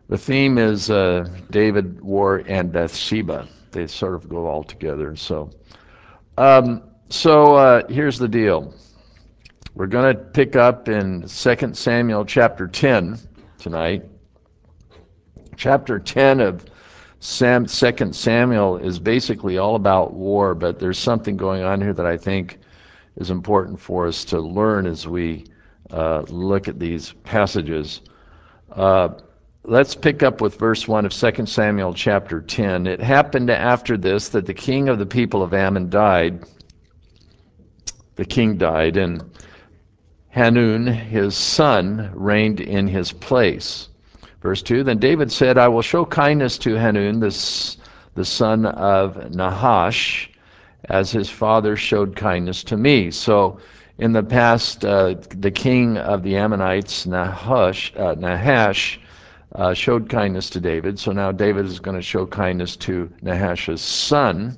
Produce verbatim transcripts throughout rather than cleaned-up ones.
The theme is uh, David, war, and Bathsheba. They sort of go all together. So, um, so uh, here's the deal. We're going to pick up in Second Samuel chapter ten tonight. Chapter ten of Sam, Second Samuel is basically all about war, but there's something going on here that I think is important for us to learn as we uh, look at these passages. Uh, let's pick up with verse one of Second Samuel chapter ten. It happened after this that the king of the people of Ammon died. The king died, and Hanun, his son, reigned in his place. Verse two, then David said, I will show kindness to Hanun, this, the son of Nahash, as his father showed kindness to me. So in the past, uh, the king of the Ammonites, Nahash, uh, Nahash, uh, showed kindness to David. So now David is going to show kindness to Nahash's son,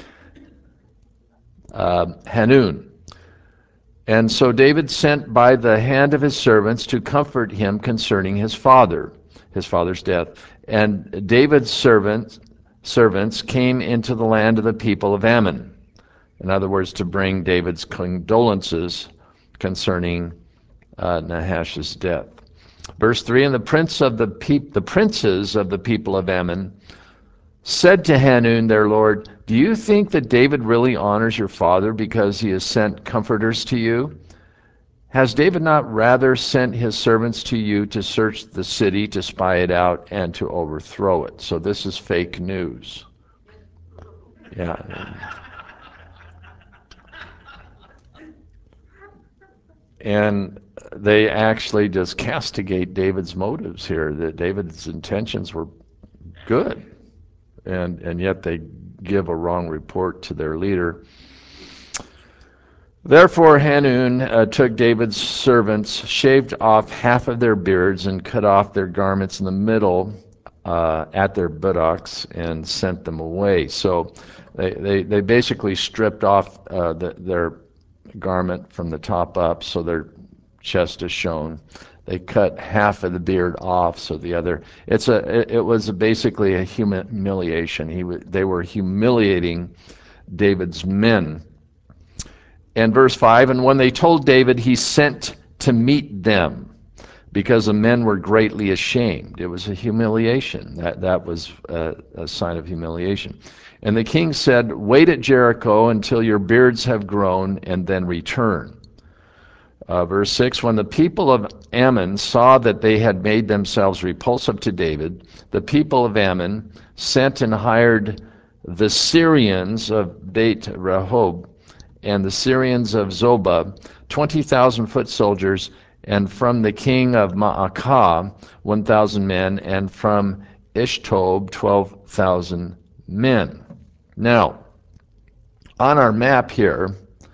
uh, Hanun. And so David sent by the hand of his servants to comfort him concerning his father, his father's death. And David's servants, servants came into the land of the people of Ammon. In other words, to bring David's condolences concerning uh, Nahash's death. Verse three, and the prince of the peop- the princes of the people of Ammon said to Hanun, their lord, do you think that David really honors your father because he has sent comforters to you? Has David not rather sent his servants to you to search the city, to spy it out, and to overthrow it? So this is fake news. Yeah. And they actually just castigate David's motives here, that David's intentions were good. And, and yet they give a wrong report to their leader. Therefore Hanun uh, took David's servants, shaved off half of their beards, and cut off their garments in the middle uh, at their buttocks, and sent them away. So they, they, they basically stripped off uh, the, their garment from the top up, so their chest is shown. They cut half of the beard off, so the other. It's a. It, it was basically a humiliation. He. They were humiliating David's men. And verse five, and when they told David, he sent to meet them, because the men were greatly ashamed. It was a humiliation. That, that was a, a sign of humiliation. And the king said, wait at Jericho until your beards have grown, and then return. Uh, verse six, when the people of Ammon saw that they had made themselves repulsive to David, the people of Ammon sent and hired the Syrians of Beit Rehob and the Syrians of Zobah, twenty thousand foot soldiers, and from the king of Maacah, one thousand men, and from Ishtob, twelve thousand men. Now, on our map here,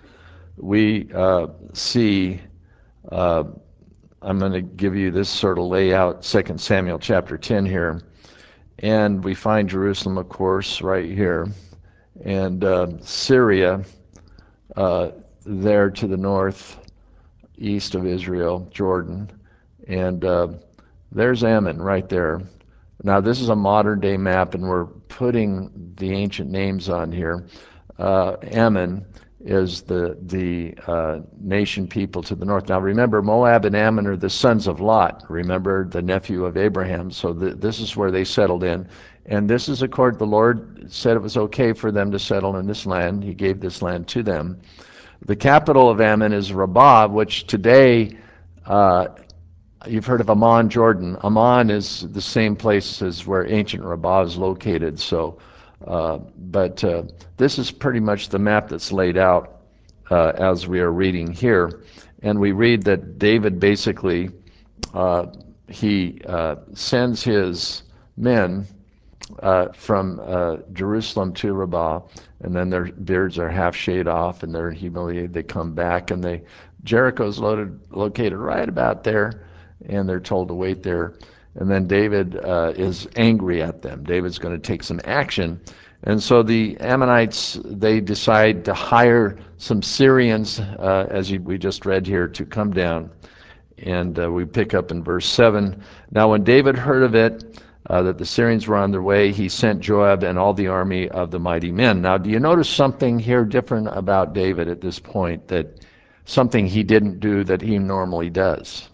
we uh, see, uh, I'm going to give you this sort of layout, Second Samuel chapter ten here, and we find Jerusalem, of course, right here, and uh, Syria, uh, there to the north, east of Israel, Jordan, and uh, there's Ammon right there. Now this is a modern day map, and we're putting the ancient names on here. Uh, Ammon is the the uh, nation people to the north. Now remember, Moab and Ammon are the sons of Lot. Remember, the nephew of Abraham. So the, this is where they settled in. And this is according, the Lord said it was okay for them to settle in this land. He gave this land to them. The capital of Ammon is Rabbah, which today, uh, you've heard of Amman, Jordan. Amman is the same place as where ancient Rabbah is located. So, uh, but uh, this is pretty much the map that's laid out uh, as we are reading here. And we read that David basically, uh, he uh, sends his men uh, from uh, Jerusalem to Rabbah, and then their beards are half shaved off, and they're humiliated. They come back, and they Jericho's loaded, located right about there, and they're told to wait there. And then David uh, is angry at them. David's going to take some action. And so the Ammonites, they decide to hire some Syrians, uh, as we just read here, to come down And uh, we pick up in verse seven. Now when David heard of it, uh, that the Syrians were on their way, he sent Joab and all the army of the mighty men. Now, do you notice something here different about David at this point, that something he didn't do that he normally does?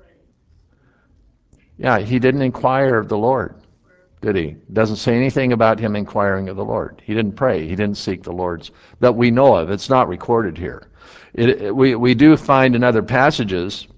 Yeah, he didn't inquire of the Lord, did he? Doesn't say anything about him inquiring of the Lord. He didn't pray. He didn't seek the Lord's that we know of. It's not recorded here. It, it, we, we do find in other passages,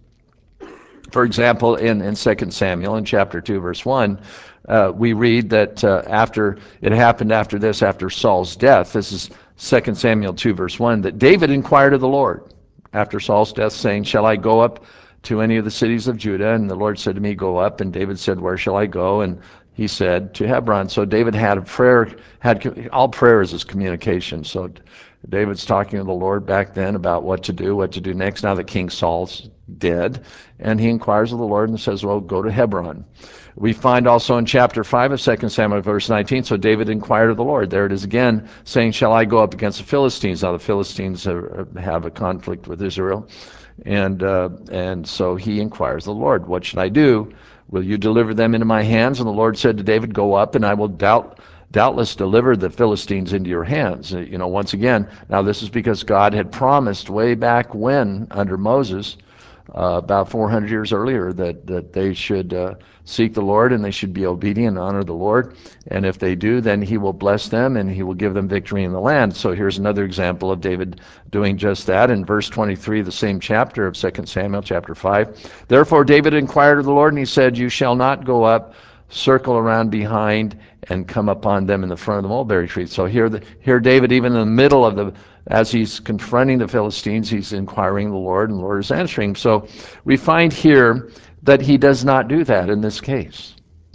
for example, in, in Second Samuel, in chapter two, verse one, uh, we read that uh, after it happened after this, after Saul's death, this is Second Samuel two, verse one, that David inquired of the Lord after Saul's death, saying, shall I go up to any of the cities of Judah? And the Lord said to me, go up. And David said, where shall I go? And he said, to Hebron. So David had a prayer, had all prayers is communication. So David's talking to the Lord back then about what to do, what to do next, now that King Saul's dead. And he inquires of the Lord and says, well, go to Hebron. We find also in chapter five of Second Samuel, verse nineteen, so David inquired of the Lord. There it is again, saying, shall I go up against the Philistines? Now the Philistines have a conflict with Israel. And uh, and so he inquires of the Lord, what should I do? Will you deliver them into my hands? And the Lord said to David, go up, and I will doubt doubtless deliver the Philistines into your hands. You know, once again, now this is because God had promised way back when, under Moses, uh, about four hundred years earlier, that, that they should uh, seek the Lord and they should be obedient and honor the Lord. And if they do, then he will bless them and he will give them victory in the land. So here's another example of David doing just that. In verse twenty-three, the same chapter of Second Samuel, chapter five. Therefore David inquired of the Lord, and he said, you shall not go up, circle around behind, and come upon them in the front of the mulberry tree. So here, the, here David, even in the middle of the, as he's confronting the Philistines, he's inquiring the Lord, and the Lord is answering. So we find here that he does not do that in this case.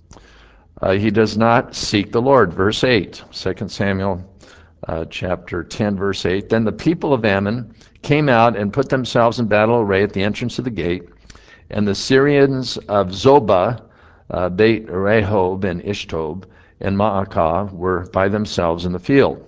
Uh, he does not seek the Lord. Verse eight, Second Samuel uh, chapter ten, verse eight. Then the people of Ammon came out and put themselves in battle array at the entrance of the gate, and the Syrians of Zobah, uh, Beit Rehob and Ishtob, and Maacah were by themselves in the field.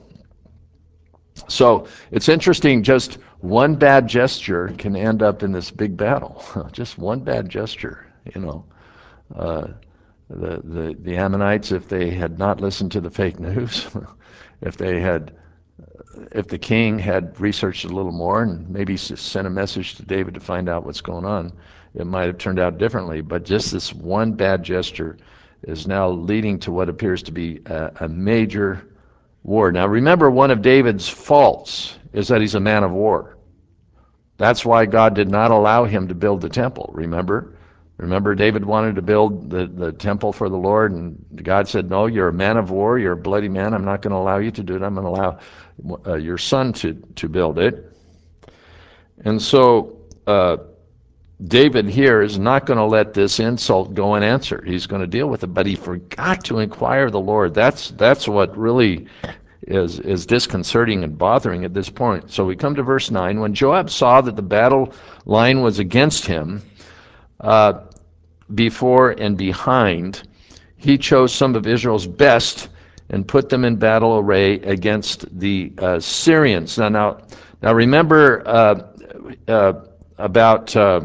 So it's interesting, just one bad gesture can end up in this big battle. Just one bad gesture, you know. Uh, the, the, the Ammonites, if they had not listened to the fake news, if they had, if the king had researched a little more and maybe sent a message to David to find out what's going on, it might have turned out differently. But just this one bad gesture is now leading to what appears to be a, a major war. Now remember, one of David's faults is that he's a man of war. That's why God did not allow him to build the temple, remember? Remember, David wanted to build the, the temple for the Lord, and God said, no, you're a man of war, you're a bloody man, I'm not going to allow you to do it, I'm going to allow uh, your son to, to build it. And so uh, David here is not going to let this insult go unanswered. He's going to deal with it, but he forgot to inquire of the Lord. That's, that's what really is, is disconcerting and bothering at this point. So we come to verse nine. When Joab saw that the battle line was against him, uh, before and behind, he chose some of Israel's best and put them in battle array against the uh, Syrians. Now, now, now remember uh, uh, about uh,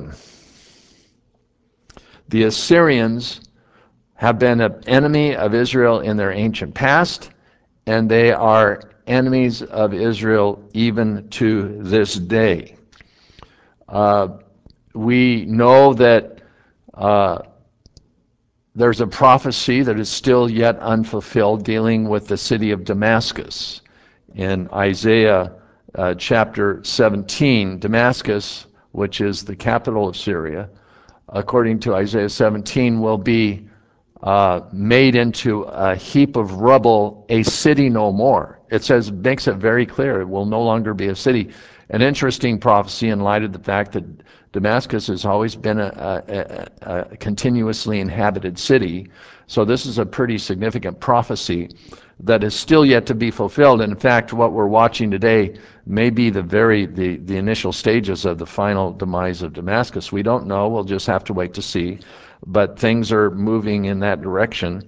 the Assyrians have been an enemy of Israel in their ancient past, and they are enemies of Israel even to this day. Uh, we know that uh, there's a prophecy that is still yet unfulfilled dealing with the city of Damascus. In Isaiah uh, chapter seventeen, Damascus, which is the capital of Syria, according to Isaiah seventeen, will be uh, made into a heap of rubble, a city no more. It says, makes it very clear, it will no longer be a city. An interesting prophecy in light of the fact that Damascus has always been a, a, a continuously inhabited city. So this is a pretty significant prophecy that is still yet to be fulfilled. And in fact, what we're watching today may be the very the, the initial stages of the final demise of Damascus. We don't know. We'll just have to wait to see. But things are moving in that direction.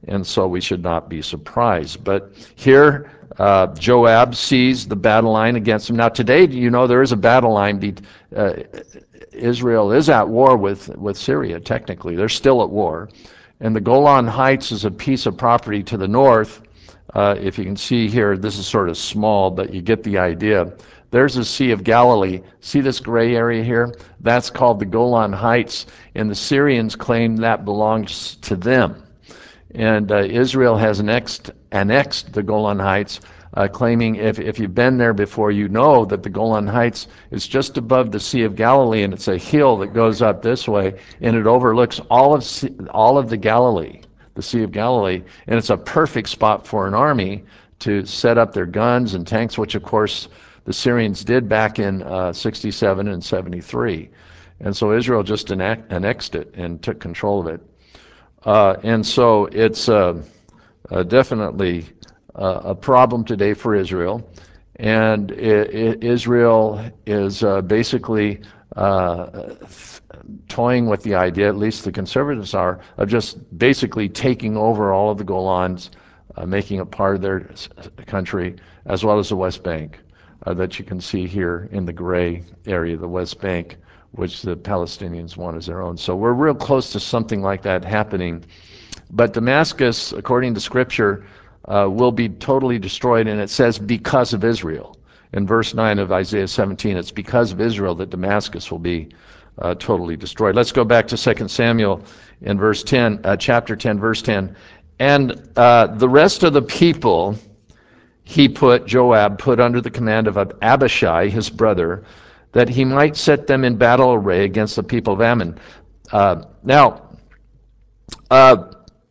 and so we should not be surprised. But here, uh, Joab sees the battle line against him. Now today, you know, there is a battle line. Be, uh, Israel is at war with, with Syria, technically. They're still at war. And the Golan Heights is a piece of property to the north. Uh, if you can see here, this is sort of small, but you get the idea. There's the Sea of Galilee. See this gray area here? That's called the Golan Heights, and the Syrians claim that belongs to them. And uh, Israel has annexed, annexed the Golan Heights, uh, claiming, if, if you've been there before, you know that the Golan Heights is just above the Sea of Galilee, and it's a hill that goes up this way, and it overlooks all of, all of the Galilee, the Sea of Galilee, and it's a perfect spot for an army to set up their guns and tanks, which of course the Syrians did back in uh, sixty-seven and seventy-three. And so Israel just annexed it and took control of it. Uh, and so it's uh, uh, definitely uh, a problem today for Israel. And it, it, Israel is uh, basically uh, toying with the idea, at least the conservatives are, of just basically taking over all of the Golans, uh, making it part of their country, as well as the West Bank, uh, that you can see here in the gray area, the West Bank, which the Palestinians want as their own. So we're real close to something like that happening. But Damascus, according to Scripture, uh, will be totally destroyed, and it says because of Israel. In verse nine of Isaiah seventeen, it's because of Israel that Damascus will be uh, totally destroyed. Let's go back to Second Samuel in verse ten, uh, chapter ten, verse ten. And uh, the rest of the people he put, Joab put under the command of Abishai, his brother, that he might set them in battle array against the people of Ammon. Uh, now, uh,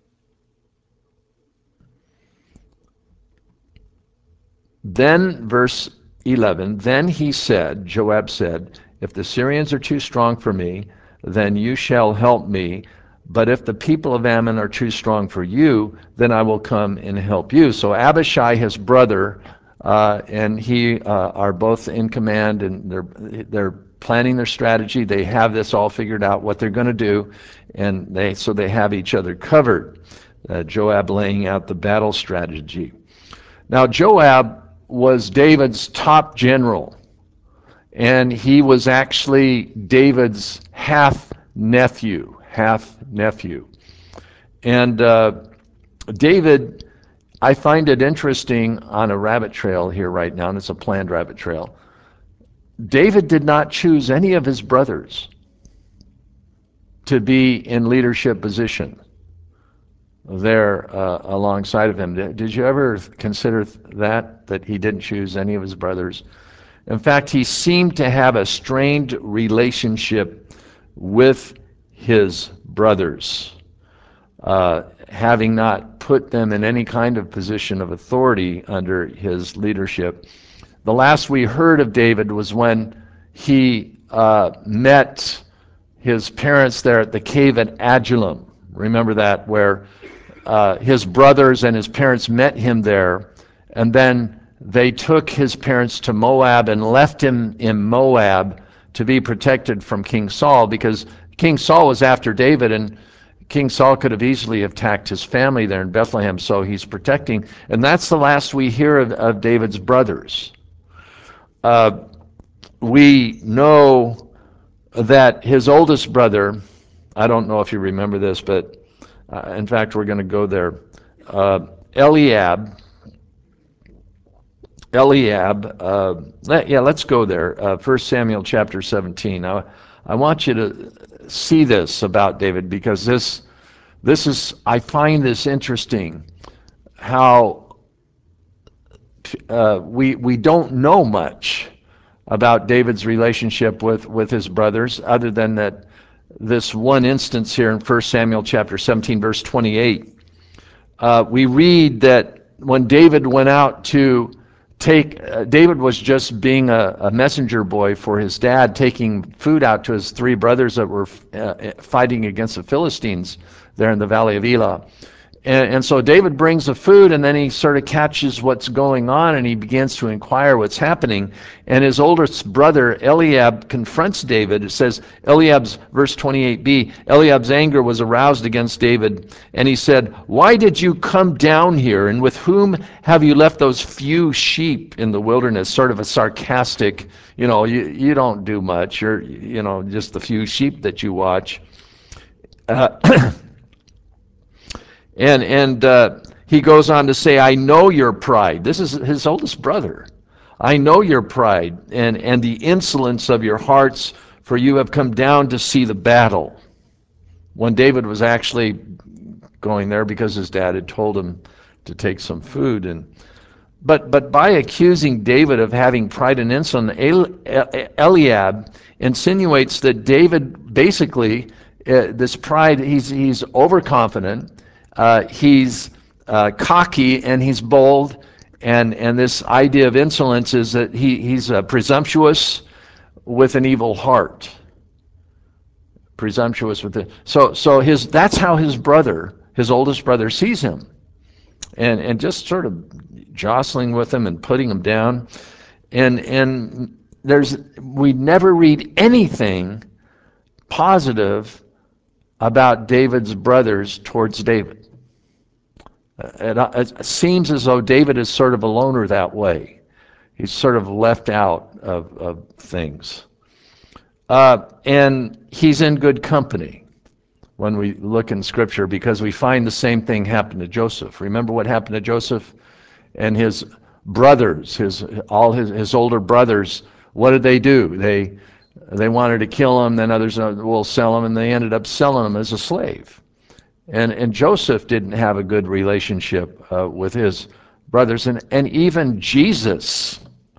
then, verse eleven, then he said, Joab said, if the Syrians are too strong for me, then you shall help me. But if the people of Ammon are too strong for you, then I will come and help you. So Abishai, his brother, uh, and he uh, are both in command, and they're they're planning their strategy. They have this all figured out, what they're going to do, and they so they have each other covered. Uh, Joab laying out the battle strategy. Now Joab was David's top general, and he was actually David's half nephew, half nephew. And uh, David, I find it interesting on a rabbit trail here right now, and it's a planned rabbit trail. David did not choose any of his brothers to be in leadership position there uh, alongside of him. Did you ever consider that, that he didn't choose any of his brothers? In fact, he seemed to have a strained relationship with his brothers, uh, having not put them in any kind of position of authority under his leadership. The last we heard of David was when he uh, met his parents there at the cave at Adullam. Remember that, where uh, his brothers and his parents met him there, and then they took his parents to Moab and left him in Moab to be protected from King Saul, because King Saul was after David, and King Saul could have easily attacked his family there in Bethlehem, so he's protecting. And that's the last we hear of, of David's brothers. Uh, we know that his oldest brother, I don't know if you remember this, but uh, in fact, we're going to go there. Uh, Eliab, Eliab, uh, let, yeah, let's go there. Uh, First Samuel chapter seventeen. I, I want you to see this about David, because this, this is, I find this interesting, how uh, we, we don't know much about David's relationship with, with his brothers, other than that this one instance here in First Samuel chapter seventeen, verse twenty-eight. Uh, we read that when David went out to take, uh, David was just being a, a messenger boy for his dad, taking food out to his three brothers that were uh, fighting against the Philistines there in the valley of Elah. And, and so David brings the food, and then he sort of catches what's going on, and he begins to inquire what's happening. And his oldest brother, Eliab, confronts David. It says, Eliab's, verse twenty-eight b, Eliab's anger was aroused against David, and he said, "Why did you come down here, and with whom have you left those few sheep in the wilderness?" Sort of a sarcastic, you know, you, you don't do much. You're, you know, just the few sheep that you watch. Uh, And and uh, he goes on to say, "I know your pride." This is his oldest brother. "I know your pride and, and the insolence of your hearts, for you have come down to see the battle." When David was actually going there because his dad had told him to take some food. And but but by accusing David of having pride and insolence, Eliab insinuates that David basically, uh, this pride, he's he's overconfident. Uh, he's uh, cocky and he's bold, and and this idea of insolence is that he he's uh, presumptuous with an evil heart. Presumptuous with it. So so his that's how his brother, his oldest brother, sees him, and and just sort of jostling with him and putting him down, and and there's we never read anything positive about David's brothers towards David. It, it seems as though David is sort of a loner that way. He's sort of left out of, of things. Uh, and he's in good company when we look in Scripture, because we find the same thing happened to Joseph. Remember what happened to Joseph and his brothers, his all his, his older brothers. What did they do? They they wanted to kill him, then others will sell him, and they ended up selling him as a slave. And, and Joseph didn't have a good relationship uh, with his brothers. And, and even Jesus,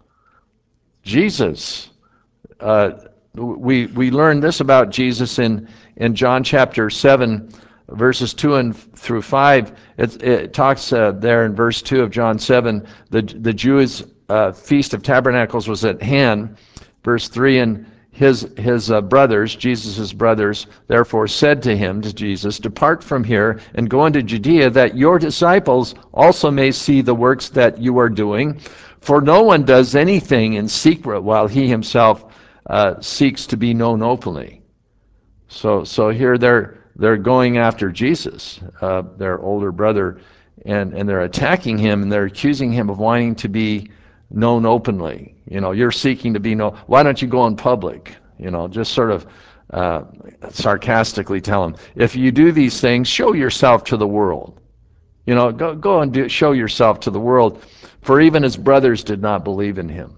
Jesus, uh, we, we learn this about Jesus in, in John chapter seven, verses two and through five. It, it talks uh, there in verse two of John seven, the, the Jews' uh, Feast of Tabernacles was at hand. Verse three, and his his uh, brothers, Jesus' brothers, therefore said to him, to Jesus, "Depart from here and go into Judea, that your disciples also may see the works that you are doing. For no one does anything in secret while he himself uh, seeks to be known openly." So so here they're they're going after Jesus, uh, their older brother, and, and they're attacking him, and they're accusing him of wanting to be known openly. You know, you're seeking to be known. Why don't you go in public? You know, just sort of uh, sarcastically tell him, if you do these things, show yourself to the world. You know, go go and do, show yourself to the world. For even his brothers did not believe in him.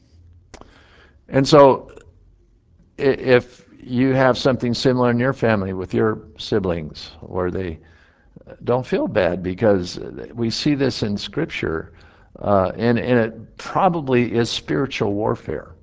And so, if you have something similar in your family with your siblings, or they don't feel bad, because we see this in Scripture. Uh, and, and it probably is spiritual warfare.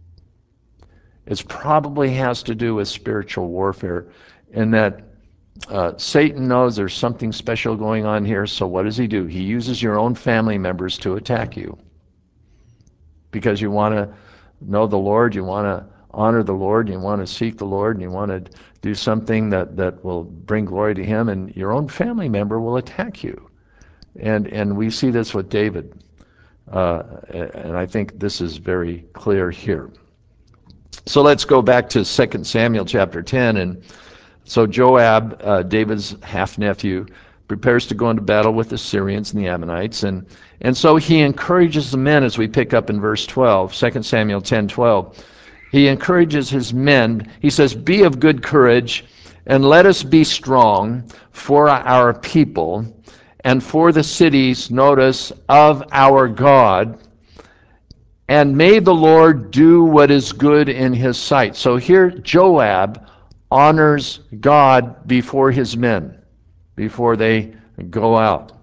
It probably has to do with spiritual warfare, in that uh, Satan knows there's something special going on here, so what does he do? He uses your own family members to attack you. Because you want to know the Lord, you want to honor the Lord, you want to seek the Lord, and you want to do something that, that will bring glory to him, and your own family member will attack you. And, and we see this with David. Uh, and I think this is very clear here. So let's go back to Second Samuel chapter ten. And so Joab, uh, David's half-nephew, prepares to go into battle with the Syrians and the Ammonites. And, and so he encourages the men, as we pick up in verse twelve, Second Samuel ten twelve. He encourages his men. He says, "Be of good courage, and let us be strong for our people, and for the cities, notice, of our God, and may the Lord do what is good in his sight." So here Joab honors God before his men, before they go out.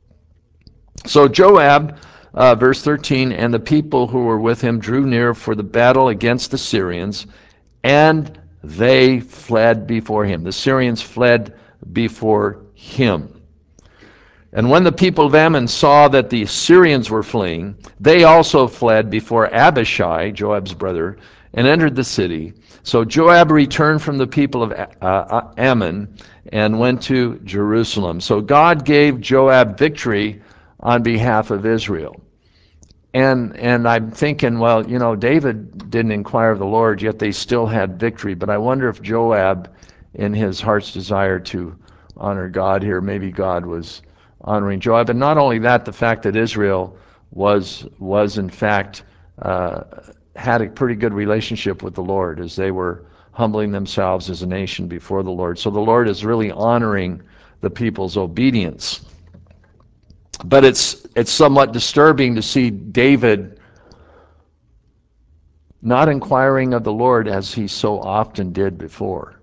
So Joab, uh, verse thirteen, "and the people who were with him drew near for the battle against the Syrians, and they fled before him." The Syrians fled before him. "And when the people of Ammon saw that the Syrians were fleeing, they also fled before Abishai," Joab's brother, and entered the city. So Joab returned from the people of uh, Ammon and went to Jerusalem. So God gave Joab victory on behalf of Israel. And and I'm thinking, well, you know, David didn't inquire of the Lord, yet they still had victory. But I wonder if Joab, in his heart's desire to honor God here, maybe God was honoring Joab. And not only that, the fact that Israel was was in fact uh, had a pretty good relationship with the Lord as they were humbling themselves as a nation before the Lord. So the Lord is really honoring the people's obedience. But it's it's somewhat disturbing to see David not inquiring of the Lord as he so often did before.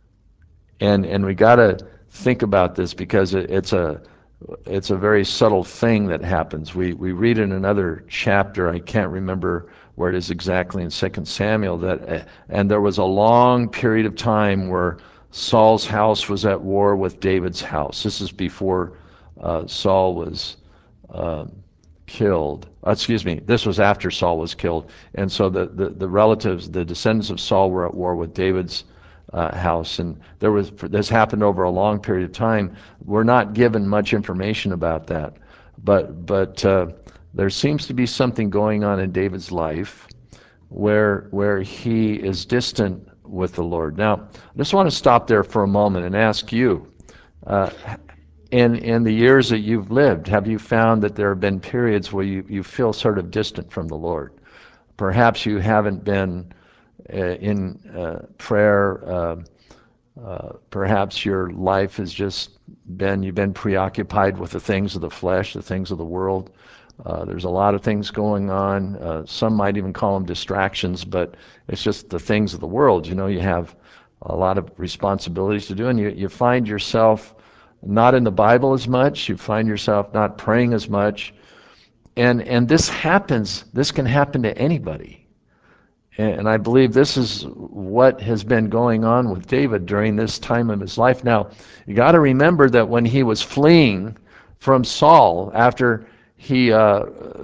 And and we got to think about this because it, it's a it's a very subtle thing that happens. We we read in another chapter, I can't remember where it is exactly in Second Samuel, that uh, and there was a long period of time where Saul's house was at war with David's house. This is before uh, Saul was um, killed. Uh, excuse me, this was after Saul was killed. And so the, the, the relatives, the descendants of Saul were at war with David's uh, house. And there was this happened over a long period of time. We're not given much information about that. But, but uh, there seems to be something going on in David's life where, where he is distant with the Lord. Now, I just want to stop there for a moment and ask you, uh, in in the years that you've lived, have you found that there have been periods where you, you feel sort of distant from the Lord? Perhaps you haven't been uh, in uh, prayer. Uh, uh, perhaps your life has just been, you've been preoccupied with the things of the flesh, the things of the world. Uh, there's a lot of things going on. Uh, some might even call them distractions, but it's just the things of the world. You know, you have a lot of responsibilities to do, and you, you find yourself not in the Bible as much. You find yourself not praying as much. And, and this happens, this can happen to anybody. And, and I believe this is what has been going on with David during this time of his life. Now, you got to remember that when he was fleeing from Saul, after he uh,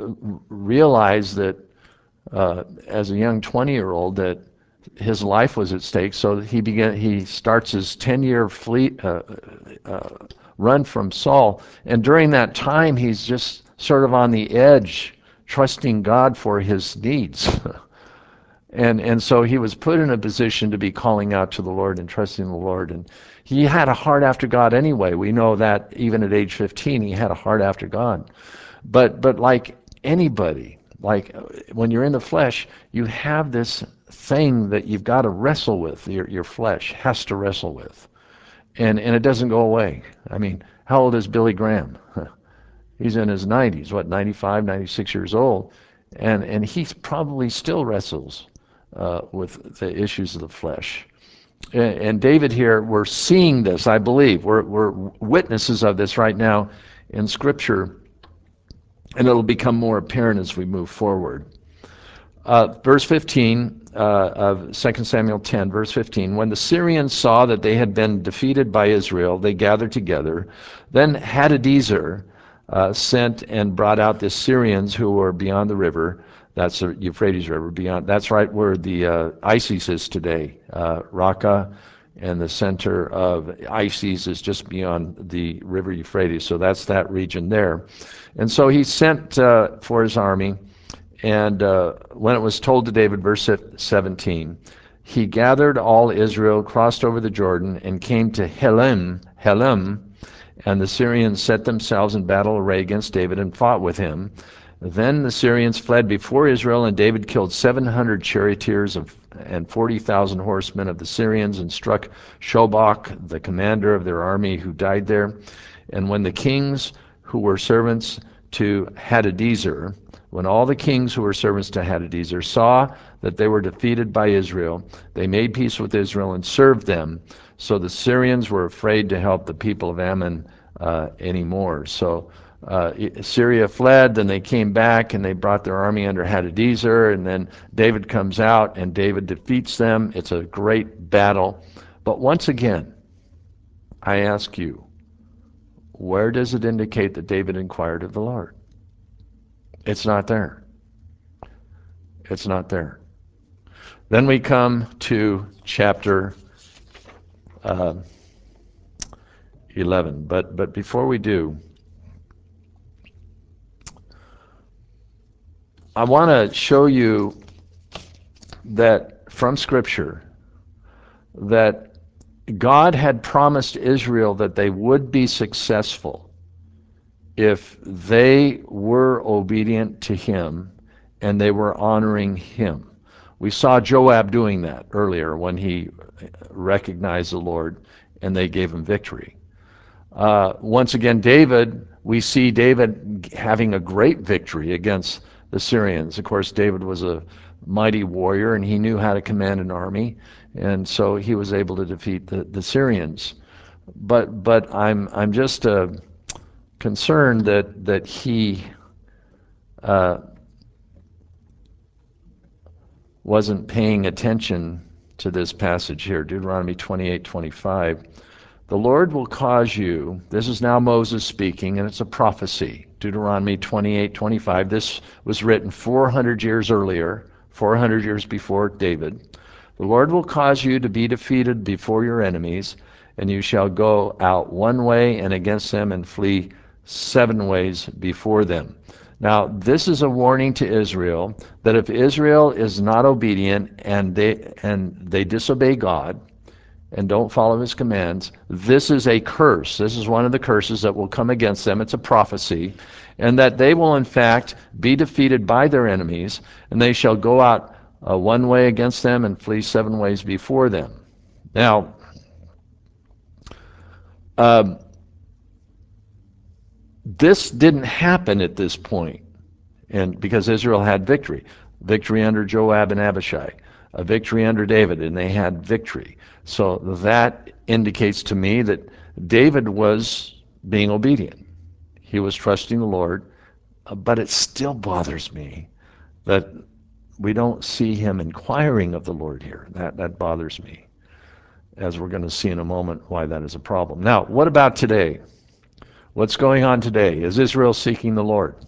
realized that uh, as a young twenty-year-old that his life was at stake, so he began. He starts his ten-year fleet uh, uh, run from Saul, and during that time, he's just sort of on the edge, trusting God for his needs. And and so he was put in a position to be calling out to the Lord and trusting the Lord. And he had a heart after God anyway. We know that even at age fifteen, he had a heart after God. But but like anybody, like when you're in the flesh, you have this thing that you've got to wrestle with. Your your flesh has to wrestle with, and and it doesn't go away. I mean, how old is Billy Graham? He's in his nineties, what, ninety-five, ninety-six years old, and and he probably still wrestles uh, with the issues of the flesh. And, and David here, we're seeing this, I believe. We're we're witnesses of this right now in Scripture, and it'll become more apparent as we move forward. Uh, verse fifteen uh, of Second Samuel ten, verse fifteen, when the Syrians saw that they had been defeated by Israel, they gathered together. Then Hadadezer uh, sent and brought out the Syrians who were beyond the river. That's the Euphrates River. Beyond. That's right where the uh, ISIS is today. Uh, Raqqa and the center of ISIS is just beyond the river Euphrates. So that's that region there. And so he sent uh, for his army. And uh, when it was told to David, verse seventeen, he gathered all Israel, crossed over the Jordan, and came to Helim, Helim, and the Syrians set themselves in battle array against David and fought with him. Then the Syrians fled before Israel, and David killed seven hundred charioteers of, and forty thousand horsemen of the Syrians, and struck Shobach, the commander of their army, who died there. And when the kings who were servants to Hadadezer, when all the kings who were servants to Hadadezer saw that they were defeated by Israel, they made peace with Israel and served them. So the Syrians were afraid to help the people of Ammon uh, anymore. So uh, Syria fled, then they came back and they brought their army under Hadadezer, and then David comes out and David defeats them. It's a great battle. But once again, I ask you, where does it indicate that David inquired of the Lord? It's not there. It's not there. Then we come to chapter uh, eleven. But, but before we do, I want to show you that from Scripture that God had promised Israel that they would be successful if they were obedient to him and they were honoring him. We saw Joab doing that earlier when he recognized the Lord and they gave him victory. Uh, once again, David, we see David having a great victory against the Syrians. Of course, David was a mighty warrior and he knew how to command an army, and so he was able to defeat the, the Syrians. But but I'm I'm just uh, concerned that that he uh, wasn't paying attention to this passage here, Deuteronomy twenty-eight twenty-five. The Lord will cause you, this is now Moses speaking, and it's a prophecy, Deuteronomy twenty-eight twenty-five. This was written four hundred years earlier, four hundred years before David. The Lord will cause you to be defeated before your enemies, and you shall go out one way and against them and flee seven ways before them. Now, this is a warning to Israel that if Israel is not obedient and they and they disobey God and don't follow his commands, this is a curse. This is one of the curses that will come against them. It's a prophecy. And that they will in fact be defeated by their enemies, and they shall go out uh, one way against them and flee seven ways before them. Now, um, this didn't happen at this point, and because Israel had victory, victory under Joab and Abishai, a victory under David, and they had victory. So that indicates to me that David was being obedient. He was trusting the Lord, uh, but it still bothers me that we don't see him inquiring of the Lord here. That, that bothers me, as we're going to see in a moment why that is a problem. Now, what about today? What's going on today? Is Israel seeking the Lord?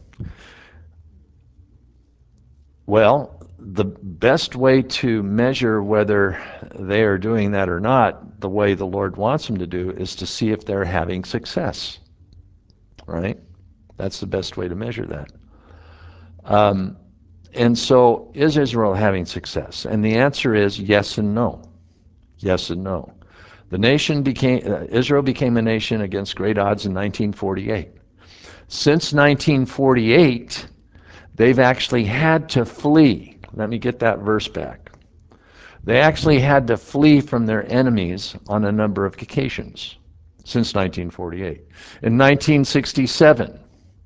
Well, the best way to measure whether they are doing that or not, the way the Lord wants them to do, is to see if they're having success. Right? That's the best way to measure that. Um, and so, is Israel having success? And the answer is yes and no. Yes and no. The nation became, uh, Israel became a nation against great odds in nineteen forty-eight. Since nineteen forty-eight, they've actually had to flee. Let me get that verse back. They actually had to flee from their enemies on a number of occasions since nineteen forty-eight. In nineteen sixty-seven,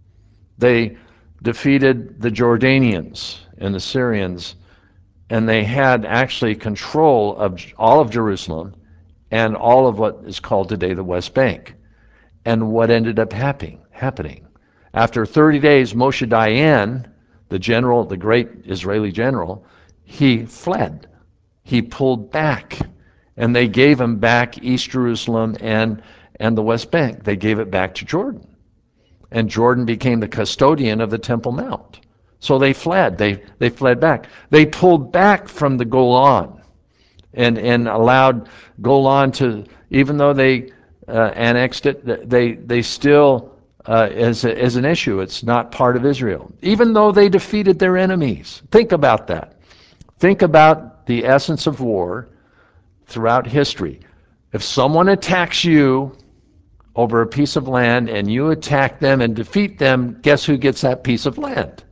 they defeated the Jordanians and the Syrians, and they had actually control of all of Jerusalem and all of what is called today the West Bank. And what ended up happening? Happening after thirty days, Moshe Dayan, the general, the great Israeli general, he fled. He pulled back, and they gave him back East Jerusalem and and the West Bank. They gave it back to Jordan, and Jordan became the custodian of the Temple Mount. So they fled. They they fled back. They pulled back from the Golan, and and allowed Golan to, even though they uh, annexed it, they they still uh, as a, as an issue. It's not part of Israel, even though they defeated their enemies. Think about that. Think about the essence of war throughout history. If someone attacks you over a piece of land and you attack them and defeat them, guess who gets that piece of land?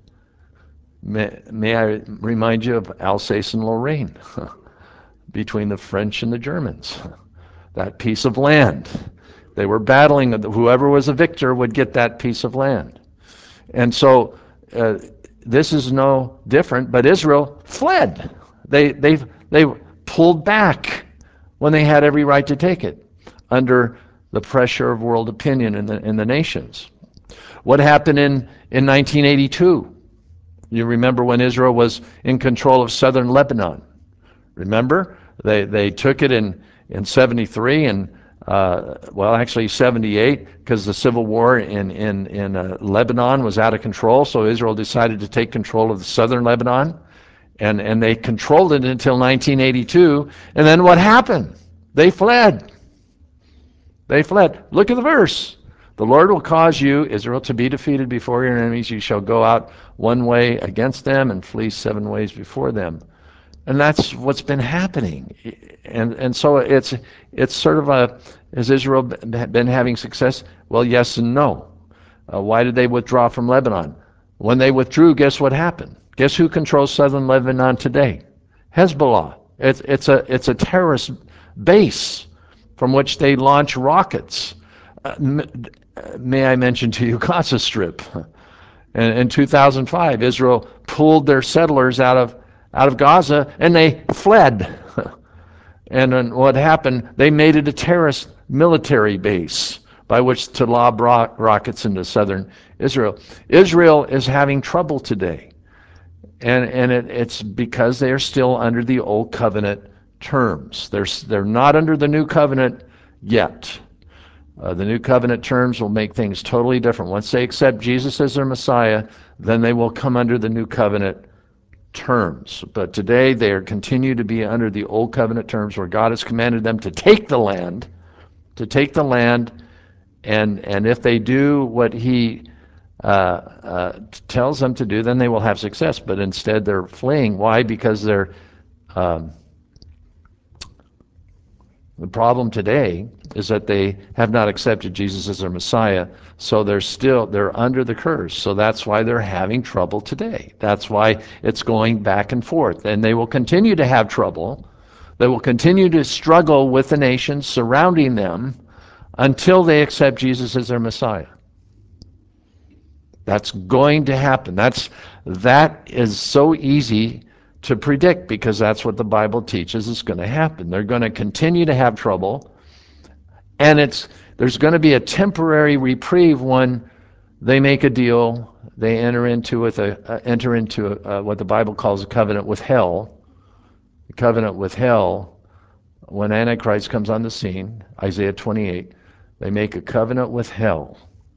May, may I remind you of Alsace and Lorraine between the French and the Germans. That piece of land. They were battling. Whoever was a victor would get that piece of land. And so uh, this is no different, but Israel fled. They, they, they pulled back when they had every right to take it under the pressure of world opinion in the, in the nations. What happened in, in nineteen eighty-two? You remember when Israel was in control of southern Lebanon. Remember? They, they took it in, in seventy-three and, uh, well, actually seventy-eight, because the civil war in, in, in uh, Lebanon was out of control, so Israel decided to take control of the southern Lebanon. And, and they controlled it until nineteen eighty-two. And then what happened? They fled. They fled. Look at the verse. The Lord will cause you, Israel, to be defeated before your enemies. You shall go out one way against them and flee seven ways before them. And that's what's been happening. And and so it's it's sort of a, has Israel been having success? Well, yes and no. Uh, why did they withdraw from Lebanon? When they withdrew, guess what happened? Guess who controls southern Lebanon today? Hezbollah. It's it's a it's a terrorist base from which they launch rockets. Uh, may I mention to you Gaza Strip? And in two thousand five, Israel pulled their settlers out of out of Gaza, and they fled. And then what happened? They made it a terrorist military base by which to lob ro- rockets into southern Israel. Israel is having trouble today, and and it, it's because they are still under the old covenant terms. They're they're not under the new covenant yet. Uh, the new covenant terms will make things totally different. Once they accept Jesus as their Messiah, then they will come under the new covenant terms. But today they are continue to be under the old covenant terms where God has commanded them to take the land, to take the land, and and if they do what he uh, uh, tells them to do, then they will have success. But instead they're fleeing. Why? Because they're um, the problem today is that they have not accepted Jesus as their Messiah, so they're still, they're under the curse. So that's why they're having trouble today. That's why it's going back and forth. And they will continue to have trouble. They will continue to struggle with the nations surrounding them until they accept Jesus as their Messiah. That's going to happen. That's, that is so easy to predict because that's what the Bible teaches is going to happen. They're going to continue to have trouble, and it's there's going to be a temporary reprieve when they make a deal. They enter into with a uh, enter into a, uh, what the Bible calls a covenant with hell. A covenant with hell. When Antichrist comes on the scene, Isaiah twenty-eight, they make a covenant with hell,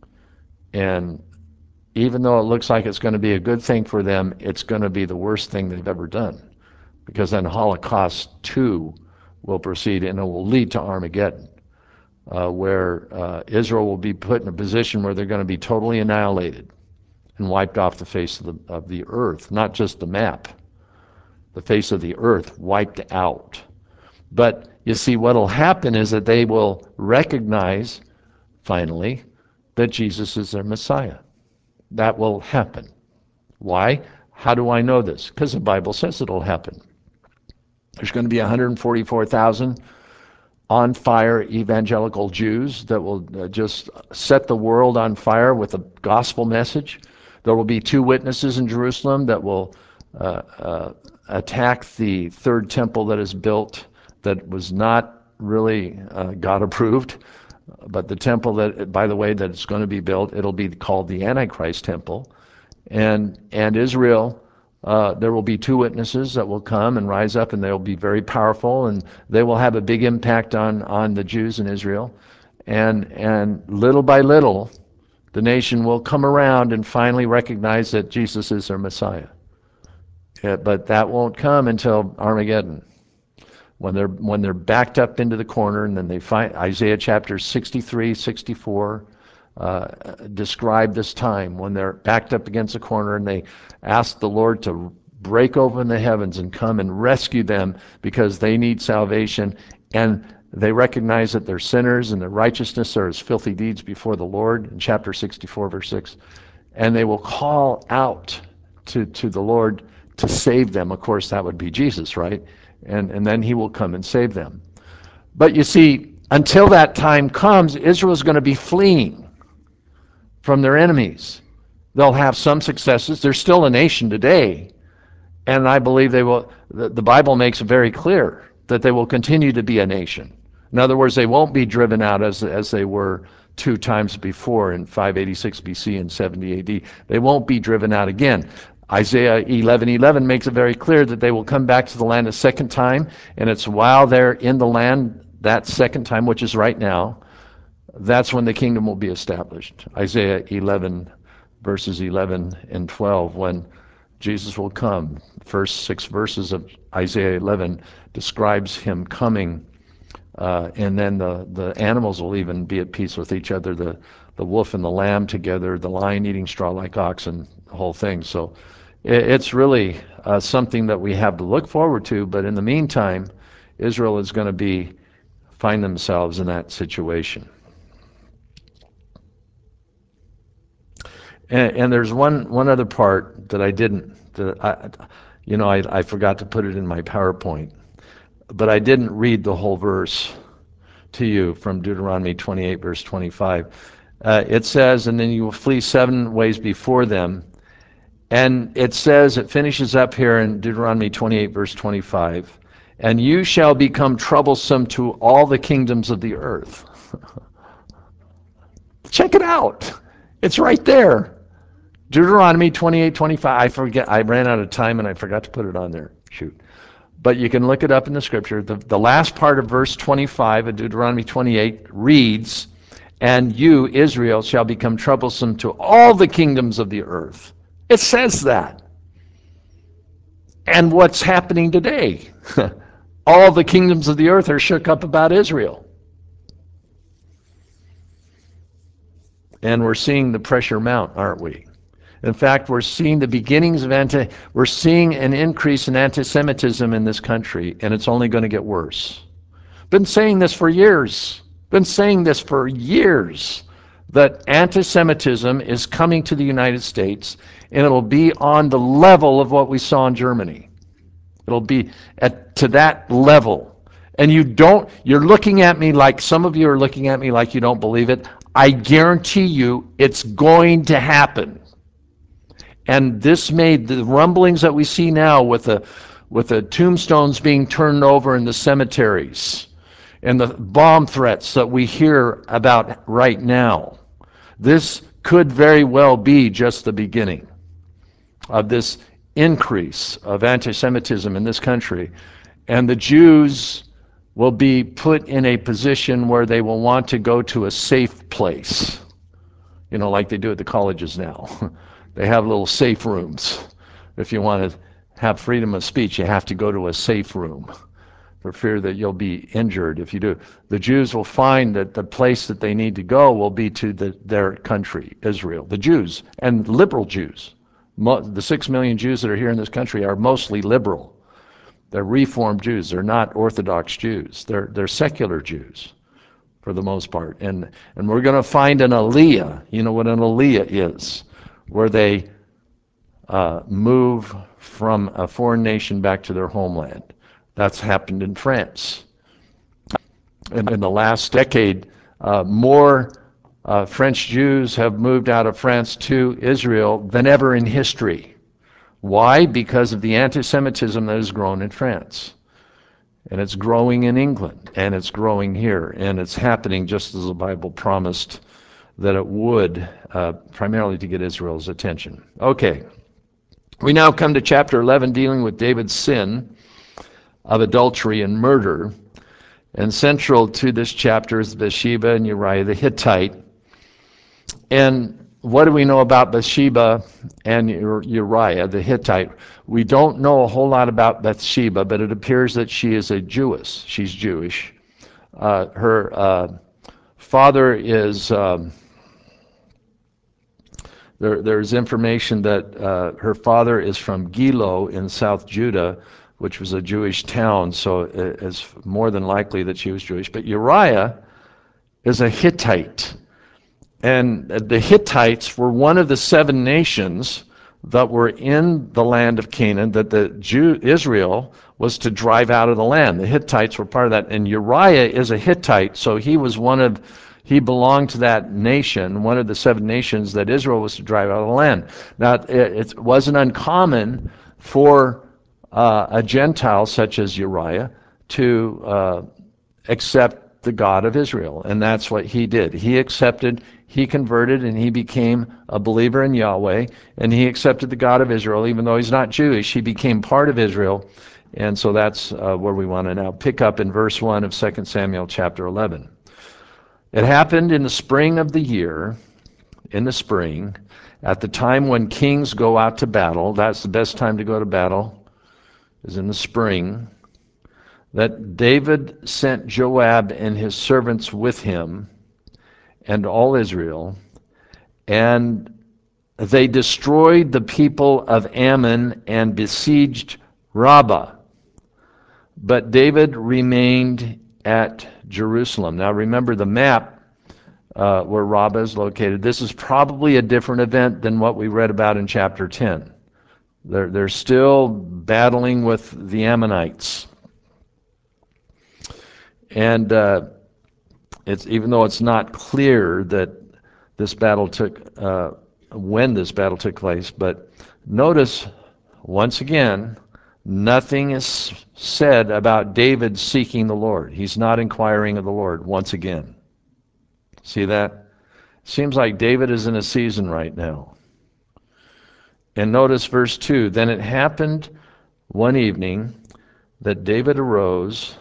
and even though it looks like it's going to be a good thing for them, it's going to be the worst thing they've ever done. Because then Holocaust two will proceed and it will lead to Armageddon, uh, where uh, Israel will be put in a position where they're going to be totally annihilated and wiped off the face of the, of the earth, not just the map, the face of the earth wiped out. But you see, what will happen is that they will recognize, finally, that Jesus is their Messiah. That will happen. Why? How do I know this? Because the Bible says it'll happen. There's going to be one hundred forty-four thousand on fire evangelical Jews that will uh, just set the world on fire with the gospel message. There will be two witnesses in Jerusalem that will uh, uh, attack the third temple that is built that was not really uh, God approved. But the temple that, by the way, that it's going to be built, it'll be called the Antichrist temple. And and Israel, uh, there will be two witnesses that will come and rise up, and they'll be very powerful, and they will have a big impact on, on the Jews in Israel. And and little by little, the nation will come around and finally recognize that Jesus is their Messiah. Yeah, but that won't come until Armageddon. When they're when they're backed up into the corner, and then they find Isaiah chapter sixty-three, sixty-four uh, describe this time when they're backed up against a corner, and they ask the Lord to break open the heavens and come and rescue them because they need salvation, and they recognize that they're sinners and their righteousness are as filthy deeds before the Lord in chapter sixty-four, verse six, and they will call out to to the Lord to save them. Of course, that would be Jesus, right? And, and then he will come and save them. But you see, until that time comes, Israel is going to be fleeing from their enemies. They'll have some successes. They're still a nation today. And I believe they will, the, the Bible makes it very clear that they will continue to be a nation. In other words, they won't be driven out as, as they were two times before in five eighty-six B C and seventy A D. They won't be driven out again. Isaiah eleven eleven makes it very clear that they will come back to the land a second time, and it's while they're in the land that second time, which is right now, that's when the kingdom will be established. Isaiah eleven, verses eleven and twelve, when Jesus will come. First six verses of Isaiah eleven describes him coming, uh, and then the, the animals will even be at peace with each other, the, the wolf and the lamb together, the lion eating straw like oxen, the whole thing. So it, it's really uh, something that we have to look forward to, but in the meantime, Israel is going to be find themselves in that situation. And, and there's one, one other part that I didn't, that I, you know, I, I forgot to put it in my PowerPoint, but I didn't read the whole verse to you from Deuteronomy twenty-eight, verse twenty-five. Uh, it says, and then you will flee seven ways before them. And it says, it finishes up here in Deuteronomy twenty-eight, verse twenty-five, and you shall become troublesome to all the kingdoms of the earth. Check it out. It's right there. Deuteronomy twenty-eight, twenty-five. I forget, I ran out of time and I forgot to put it on there. Shoot. But you can look it up in the scripture. The, the last part of verse twenty-five of Deuteronomy twenty-eight reads, and you, Israel, shall become troublesome to all the kingdoms of the earth. It says that. And what's happening today? All the kingdoms of the earth are shook up about Israel. And we're seeing the pressure mount, aren't we? In fact, we're seeing the beginnings of anti, we're seeing an increase in anti-Semitism in this country, and it's only going to get worse. Been saying this for years. Been saying this for years, that anti-Semitism is coming to the United States, and it'll be on the level of what we saw in Germany. It'll be at to that level. And you don't, you're looking at me like, some of you are looking at me like you don't believe it. I guarantee you it's going to happen. And this made the rumblings that we see now with the with the tombstones being turned over in the cemeteries and the bomb threats that we hear about right now. This could very well be just the beginning of this increase of anti-Semitism in this country. And the Jews will be put in a position where they will want to go to a safe place, you know, like they do at the colleges now. They have little safe rooms. If you want to have freedom of speech, you have to go to a safe room for fear that you'll be injured if you do. The Jews will find that the place that they need to go will be to the, their country, Israel. The Jews, and liberal Jews. Mo- the six million Jews that are here in this country are mostly liberal. They're Reformed Jews. They're not Orthodox Jews. They're, they're secular Jews for the most part. And, and we're going to find an aliyah. You know what an aliyah is? Where they uh, move from a foreign nation back to their homeland. That's happened in France. And in the last decade, uh, more uh, French Jews have moved out of France to Israel than ever in history. Why? Because of the anti-Semitism that has grown in France. And it's growing in England, and it's growing here, and it's happening just as the Bible promised that it would, uh, primarily to get Israel's attention. Okay, we now come to chapter eleven, dealing with David's sin of adultery and murder. And central to this chapter is Bathsheba and Uriah the Hittite. And what do we know about Bathsheba and Uriah the Hittite? We don't know a whole lot about Bathsheba, but it appears that she is a Jewess. She's Jewish. Uh, her uh, father is... Um, There, there's information that uh, her father is from Gilo in South Judah, which was a Jewish town, so it's more than likely that she was Jewish. But Uriah is a Hittite. And the Hittites were one of the seven nations that were in the land of Canaan that the Jew, Israel was to drive out of the land. The Hittites were part of that. And Uriah is a Hittite, so he was one of He belonged to that nation, one of the seven nations that Israel was to drive out of the land. Now, it, it wasn't uncommon for uh, a Gentile such as Uriah to uh, accept the God of Israel, and that's what he did. He accepted, he converted, and he became a believer in Yahweh, and he accepted the God of Israel. Even though he's not Jewish, he became part of Israel, and so that's uh, where we want to now pick up in verse one of Second Samuel chapter eleven. It happened in the spring of the year, in the spring, at the time when kings go out to battle. That's the best time to go to battle, is in the spring. That David sent Joab and his servants with him and all Israel, and they destroyed the people of Ammon and besieged Rabbah. But David remained at Jerusalem. Now remember the map uh, where Rabbah is located. This is probably a different event than what we read about in chapter ten. They're, they're still battling with the Ammonites. And uh, it's even though it's not clear that this battle took, uh, when this battle took place, but notice once again, nothing is said about David seeking the Lord. He's not inquiring of the Lord once again. See that? Seems like David is in a season right now. And notice verse two, then it happened one evening that David arose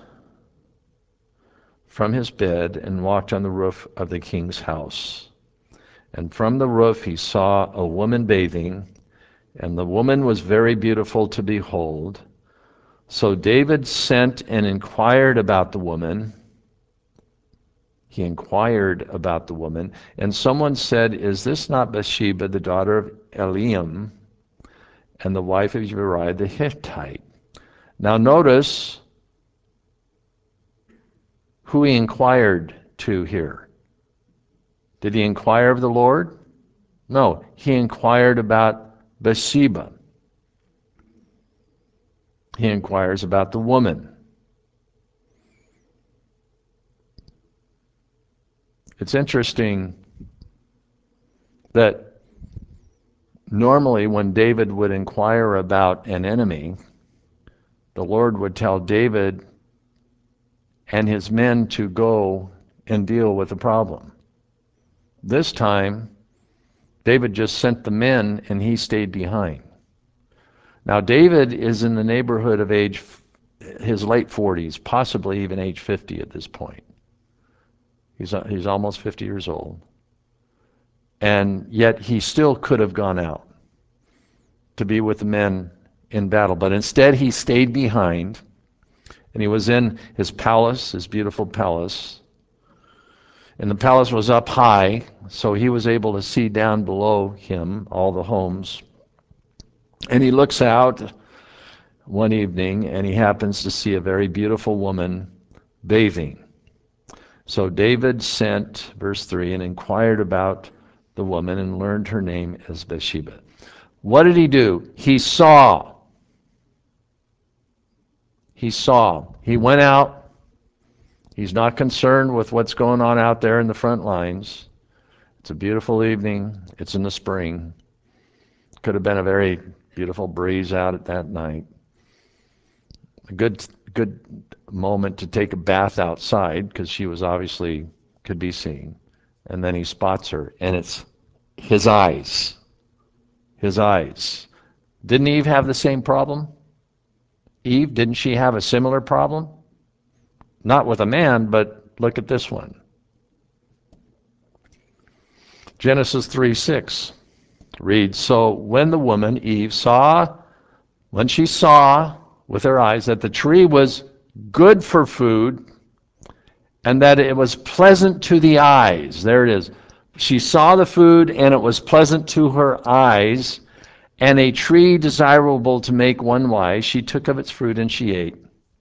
from his bed and walked on the roof of the king's house. And from the roof he saw a woman bathing, and the woman was very beautiful to behold. So David sent and inquired about the woman. He inquired about the woman, and someone said, is this not Bathsheba, the daughter of Eliam, and the wife of Uriah the Hittite? Now notice who he inquired to here. Did he inquire of the Lord? No, he inquired about Bathsheba. He inquires about the woman. It's interesting that normally when David would inquire about an enemy, the Lord would tell David and his men to go and deal with the problem. This time, David just sent the men and he stayed behind. Now, David is in the neighborhood of age, his late forties, possibly even age fifty at this point. He's, he's almost fifty years old. And yet he still could have gone out to be with the men in battle. But instead he stayed behind, and he was in his palace, his beautiful palace. And the palace was up high, so he was able to see down below him all the homes. And he looks out one evening, and he happens to see a very beautiful woman bathing. So David sent, verse three, and inquired about the woman and learned her name as Bathsheba. What did he do? He saw. He saw. He went out. He's not concerned with what's going on out there in the front lines. It's a beautiful evening. It's in the spring. Could have been a very beautiful breeze out at that night. A good, good moment to take a bath outside, because she was obviously could be seen. And then he spots her, and it's his eyes. His eyes. Didn't Eve have the same problem? Eve, didn't she have a similar problem? Not with a man, but look at this one. Genesis three six reads, so when the woman, Eve, saw, when she saw with her eyes that the tree was good for food and that it was pleasant to the eyes, there it is. She saw the food and it was pleasant to her eyes, and a tree desirable to make one wise, she took of its fruit and she ate.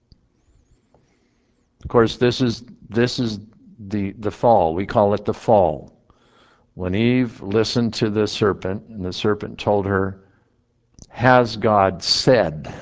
Of course, this is this is the, the fall. We call it the fall. When Eve listened to the serpent, and the serpent told her, has God said?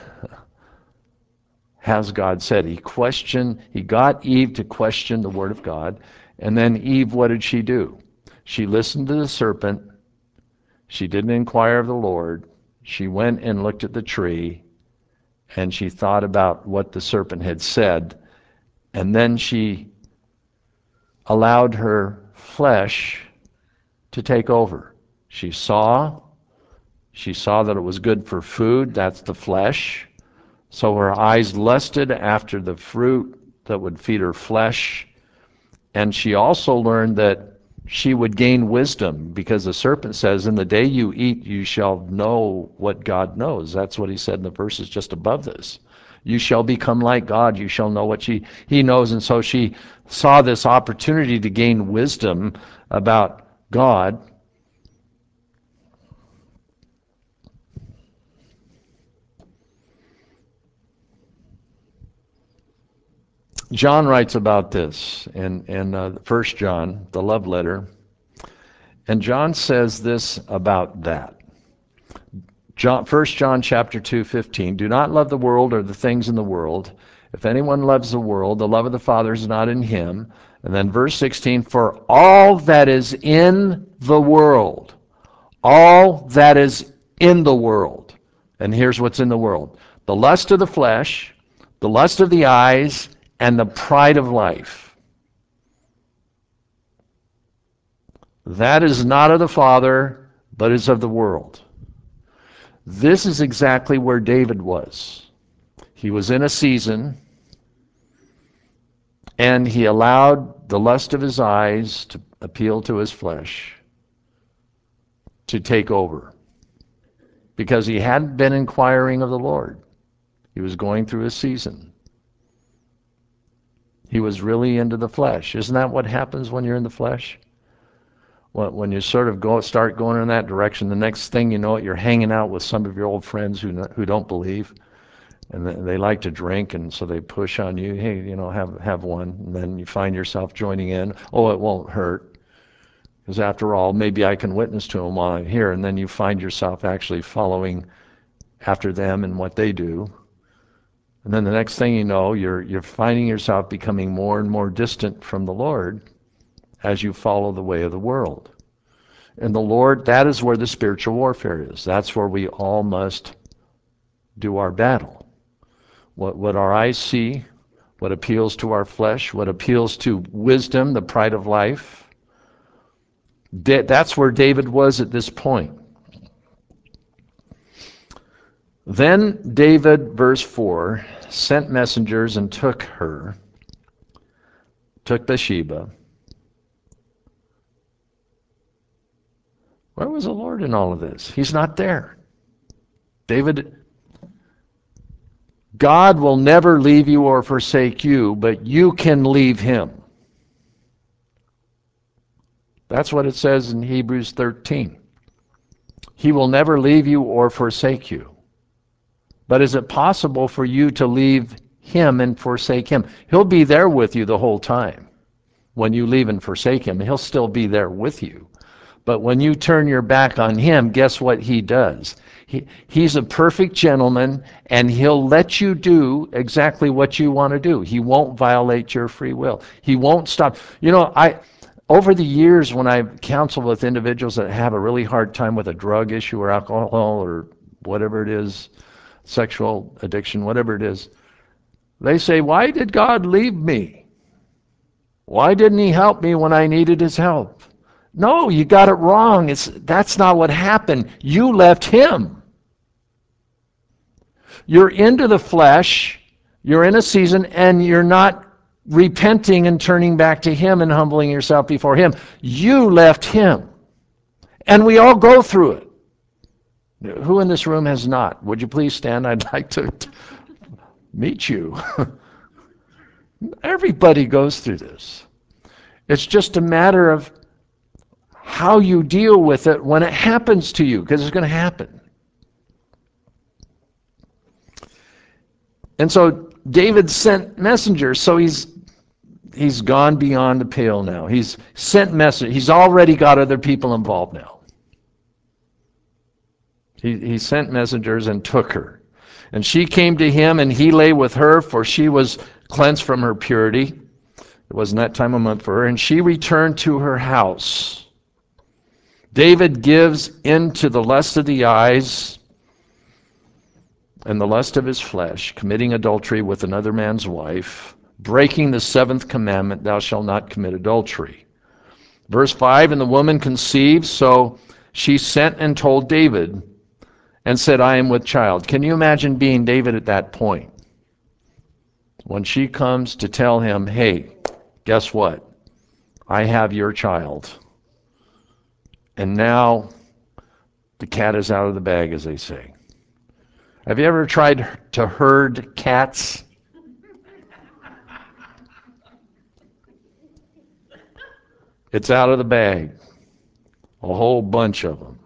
Has God said? He questioned, he got Eve to question the word of God, and then Eve, what did she do? She listened to the serpent. She didn't inquire of the Lord. She went and looked at the tree, and she thought about what the serpent had said, and then she allowed her flesh to take over. She saw, she saw that it was good for food, that's the flesh. So her eyes lusted after the fruit that would feed her flesh. And she also learned that she would gain wisdom, because the serpent says, in the day you eat, you shall know what God knows. That's what he said in the verses just above this. You shall become like God. You shall know what he, he knows. And so she saw this opportunity to gain wisdom about God. John writes about this in, in uh, First John, the love letter. And John says this about that. John, First John chapter two, fifteen. Do not love the world or the things in the world. If anyone loves the world, the love of the Father is not in him. And then verse sixteen, for all that is in the world, all that is in the world. And here's what's in the world. The lust of the flesh, the lust of the eyes, and the pride of life. That is not of the Father, but is of the world. This is exactly where David was. He was in a season, and he allowed the lust of his eyes to appeal to his flesh to take over, because he hadn't been inquiring of the Lord. He was going through a season. He was really into the flesh. Isn't that what happens when you're in the flesh? When you sort of go start going in that direction, the next thing you know it, you're hanging out with some of your old friends who who don't believe, and they like to drink, and so they push on you. Hey, you know, have have one, and then you find yourself joining in. Oh, it won't hurt, because after all, maybe I can witness to them while I'm here. And then you find yourself actually following after them and what they do. And then the next thing you know, you're you're finding yourself becoming more and more distant from the Lord as you follow the way of the world. And the Lord, that is where the spiritual warfare is. That's where we all must do our battle. What, what our eyes see, what appeals to our flesh, what appeals to wisdom, the pride of life. That's where David was at this point. Then David, verse four, sent messengers and took her, took Bathsheba. Where was the Lord in all of this? He's not there. David, God will never leave you or forsake you, but you can leave him. That's what it says in Hebrews thirteen. He will never leave you or forsake you. But is it possible for you to leave him and forsake him? He'll be there with you the whole time. When you leave and forsake him, he'll still be there with you. But when you turn your back on him, guess what he does? He, he's a perfect gentleman, and he'll let you do exactly what you want to do. He won't violate your free will. He won't stop. You know, I over the years when I've counseled with individuals that have a really hard time with a drug issue or alcohol or whatever it is, sexual addiction, whatever it is, they say, why did God leave me? Why didn't he help me when I needed his help? No, you got it wrong. It's, that's not what happened. You left him. You're into the flesh, you're in a season, and you're not repenting and turning back to him and humbling yourself before him. You left him. And we all go through it. Who in this room has not? Would you please stand? I'd like to meet you. Everybody goes through this. It's just a matter of how you deal with it when it happens to you, because it's going to happen. And so David sent messengers, so he's he's gone beyond the pale now. He's sent messengers. He's already got other people involved now. He, he sent messengers and took her. And she came to him, and he lay with her, for she was cleansed from her purity. It wasn't that time of month for her. And she returned to her house. David gives into the lust of the eyes and the lust of his flesh, committing adultery with another man's wife, breaking the seventh commandment, thou shalt not commit adultery. Verse five, and the woman conceived, so she sent and told David and said, I am with child. Can you imagine being David at that point? When she comes to tell him, hey, guess what? I have your child. And now the cat is out of the bag, as they say. Have you ever tried to herd cats? It's out of the bag. A whole bunch of them.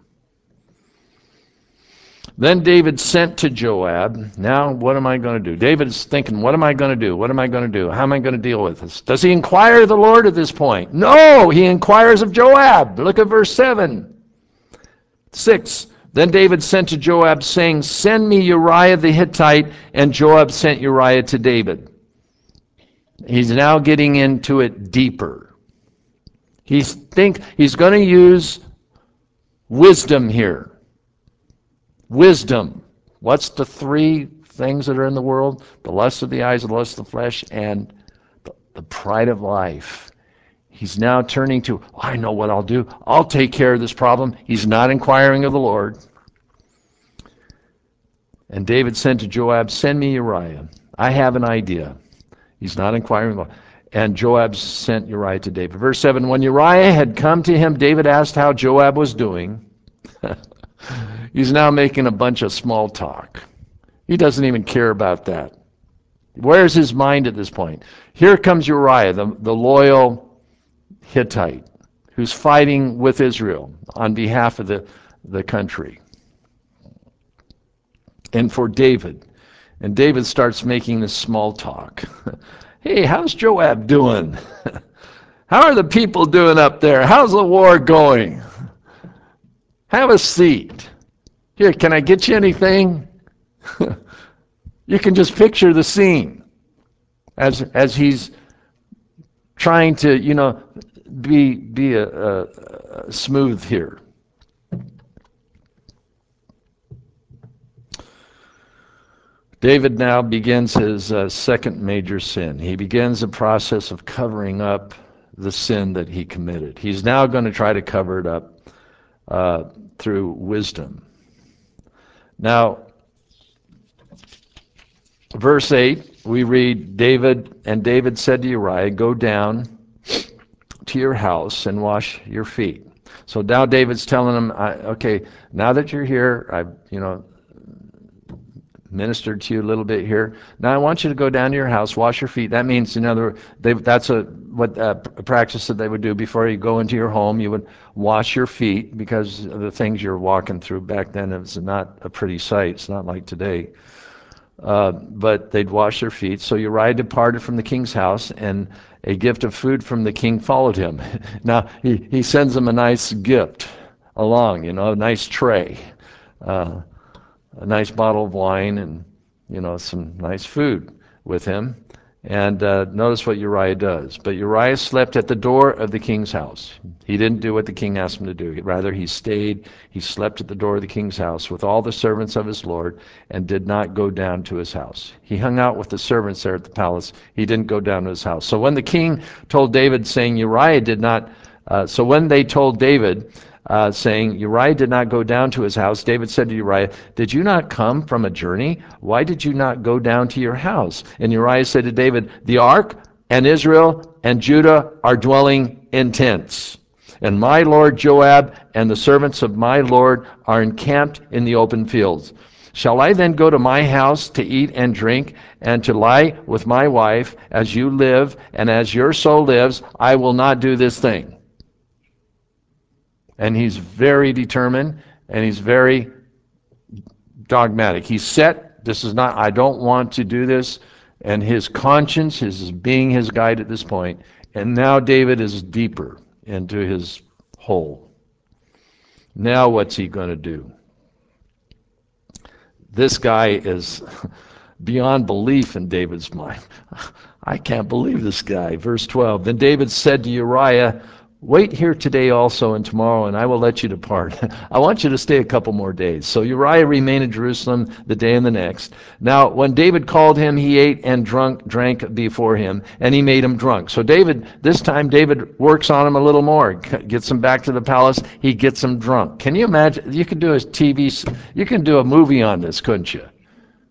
Then David sent to Joab. Now, what am I going to do? David is thinking, what am I going to do? What am I going to do? How am I going to deal with this? Does he inquire of the Lord at this point? No, he inquires of Joab. Look at verse seven. six. Then David sent to Joab, saying, send me Uriah the Hittite, and Joab sent Uriah to David. He's now getting into it deeper. He's think he's going to use wisdom here. Wisdom. What's the three things that are in the world? The lust of the eyes, the lust of the flesh, and the, the pride of life. He's now turning to, oh, I know what I'll do. I'll take care of this problem. He's not inquiring of the Lord. And David said to Joab, send me Uriah. I have an idea. He's not inquiring of the Lord. And Joab sent Uriah to David. Verse seven, when Uriah had come to him, David asked how Joab was doing. He's now making a bunch of small talk. He doesn't even care about that. Where's his mind at this point? Here comes Uriah, the, the loyal Hittite, who's fighting with Israel on behalf of the, the country. And for David. And David starts making this small talk. Hey, how's Joab doing? How are the people doing up there? How's the war going? Have a seat. Here, can I get you anything? You can just picture the scene as as he's trying to, you know, be be a, a, a smooth here. David now begins his uh, second major sin. He begins the process of covering up the sin that he committed. He's now going to try to cover it up uh, through wisdom. Now, verse eight, we read, David, and David said to Uriah, go down to your house and wash your feet. So now David's telling him, I, okay, now that you're here, I've, you know, ministered to you a little bit here. Now I want you to go down to your house, wash your feet. That means, in other words, that's a what uh, a practice that they would do before you go into your home. You would wash your feet because of the things you're walking through. Back then, it was not a pretty sight. It's not like today. Uh, but they'd wash their feet. So Uriah departed from the king's house, and a gift of food from the king followed him. Now he he sends him a nice gift along, you know, a nice tray. Uh, a nice bottle of wine and, you know, some nice food with him. And uh, notice what Uriah does. But Uriah slept at the door of the king's house. He didn't do what the king asked him to do. Rather, he stayed, he slept at the door of the king's house with all the servants of his lord and did not go down to his house. He hung out with the servants there at the palace. He didn't go down to his house. So when the king told David, saying Uriah did not, uh, so when they told David, Uh, saying, Uriah did not go down to his house, David said to Uriah, did you not come from a journey? Why did you not go down to your house? And Uriah said to David, the ark and Israel and Judah are dwelling in tents. And my lord Joab and the servants of my lord are encamped in the open fields. Shall I then go to my house to eat and drink and to lie with my wife? As you live and as your soul lives, I will not do this thing. And he's very determined, and he's very dogmatic. He's set. This is not, I don't want to do this. And his conscience is being his guide at this point. And now David is deeper into his hole. Now what's he going to do? This guy is beyond belief in David's mind. I can't believe this guy. Verse twelve, then David said to Uriah, wait here today also and tomorrow, and I will let you depart. I want you to stay a couple more days. So Uriah remained in Jerusalem the day and the next. Now, when David called him, he ate and drunk, drank before him, and he made him drunk. So David, this time David works on him a little more, gets him back to the palace. He gets him drunk. Can you imagine? You could do a T V, you can do a movie on this, couldn't you?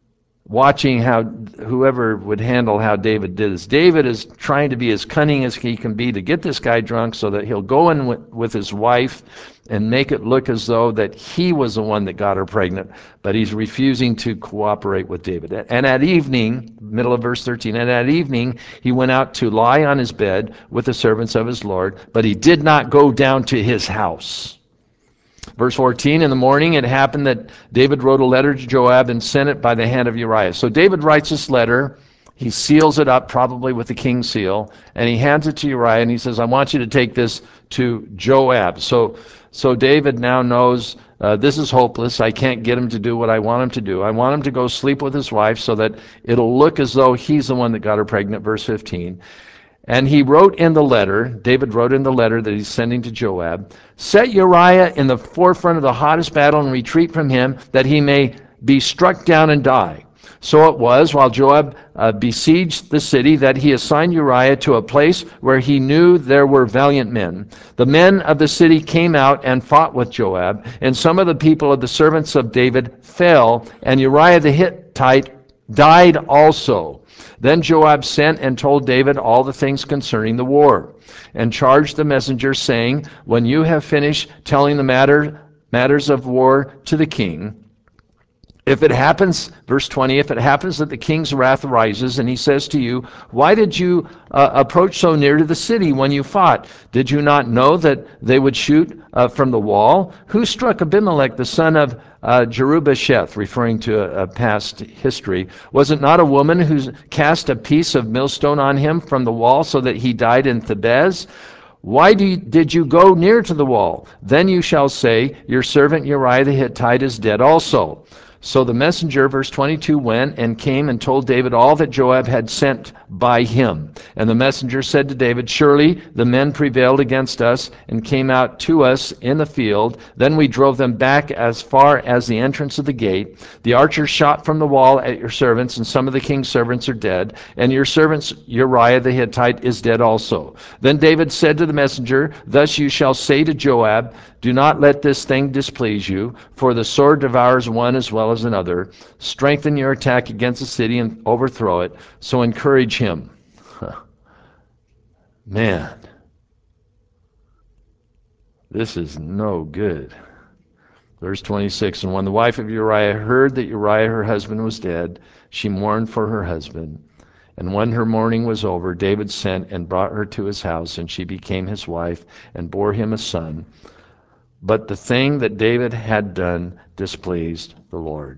watching how whoever would handle how David did this. David is trying to be as cunning as he can be to get this guy drunk so that he'll go in with, with his wife and make it look as though that he was the one that got her pregnant, but he's refusing to cooperate with David. And at evening, middle of verse thirteen, and at evening he went out to lie on his bed with the servants of his Lord, but he did not go down to his house. Verse fourteen, in the morning it happened that David wrote a letter to Joab and sent it by the hand of Uriah. So David writes this letter, he seals it up probably with the king's seal, and he hands it to Uriah and he says, I want you to take this to Joab. So, so David now knows uh, this is hopeless. I can't get him to do what I want him to do. I want him to go sleep with his wife so that it'll look as though he's the one that got her pregnant, verse fifteen. And he wrote in the letter, David wrote in the letter that he's sending to Joab, set Uriah in the forefront of the hottest battle and retreat from him, that he may be struck down and die. So it was, while Joab uh, besieged the city, that he assigned Uriah to a place where he knew there were valiant men. The men of the city came out and fought with Joab, and some of the people of the servants of David fell, and Uriah the Hittite died also. Then Joab sent and told David all the things concerning the war, and charged the messenger, saying, when you have finished telling the matter, matters of war to the king, if it happens, verse twenty, if it happens that the king's wrath arises, and he says to you, why did you uh, approach so near to the city when you fought? Did you not know that they would shoot uh, from the wall? Who struck Abimelech, the son of uh, Jerubasheth, referring to a, a past history? Was it not a woman who cast a piece of millstone on him from the wall so that he died in Thebez? Why do you, did you go near to the wall? Then you shall say, your servant Uriah the Hittite is dead also. So the messenger, verse twenty-two, went and came and told David all that Joab had sent by him. And the messenger said to David, surely the men prevailed against us and came out to us in the field. Then we drove them back as far as the entrance of the gate. The archers shot from the wall at your servants, and some of the king's servants are dead. And your servant Uriah the Hittite is dead also. Then David said to the messenger, thus you shall say to Joab, do not let this thing displease you, for the sword devours one as well as another. Strengthen your attack against the city and overthrow it. So encourage him. Huh. Man, this is no good. Verse twenty-six, and when the wife of Uriah heard that Uriah her husband was dead, she mourned for her husband. And when her mourning was over, David sent and brought her to his house, and she became his wife and bore him a son. But the thing that David had done displeased the Lord.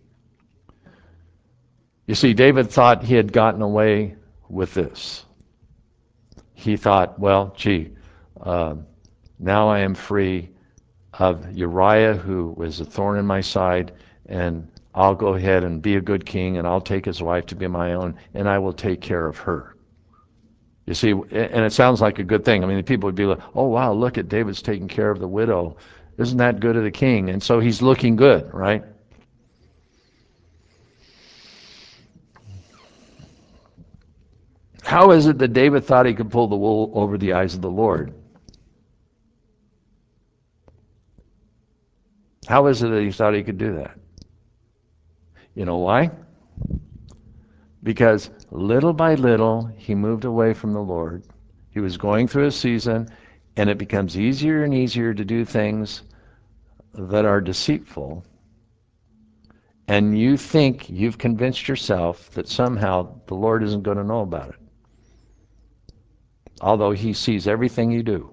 You see, David thought he had gotten away with this. He thought, well, gee, uh, now I am free of Uriah, who was a thorn in my side, and I'll go ahead and be a good king, and I'll take his wife to be my own, and I will take care of her. You see, and it sounds like a good thing. I mean, people would be like, oh, wow, look at David's taking care of the widow. Isn't that good of the king? And so he's looking good, right? How is it that David thought he could pull the wool over the eyes of the Lord? How is it that he thought he could do that? You know why? Because little by little, he moved away from the Lord. He was going through a season, and it becomes easier and easier to do things that are deceitful. And you think you've convinced yourself that somehow the Lord isn't going to know about it. Although he sees everything you do.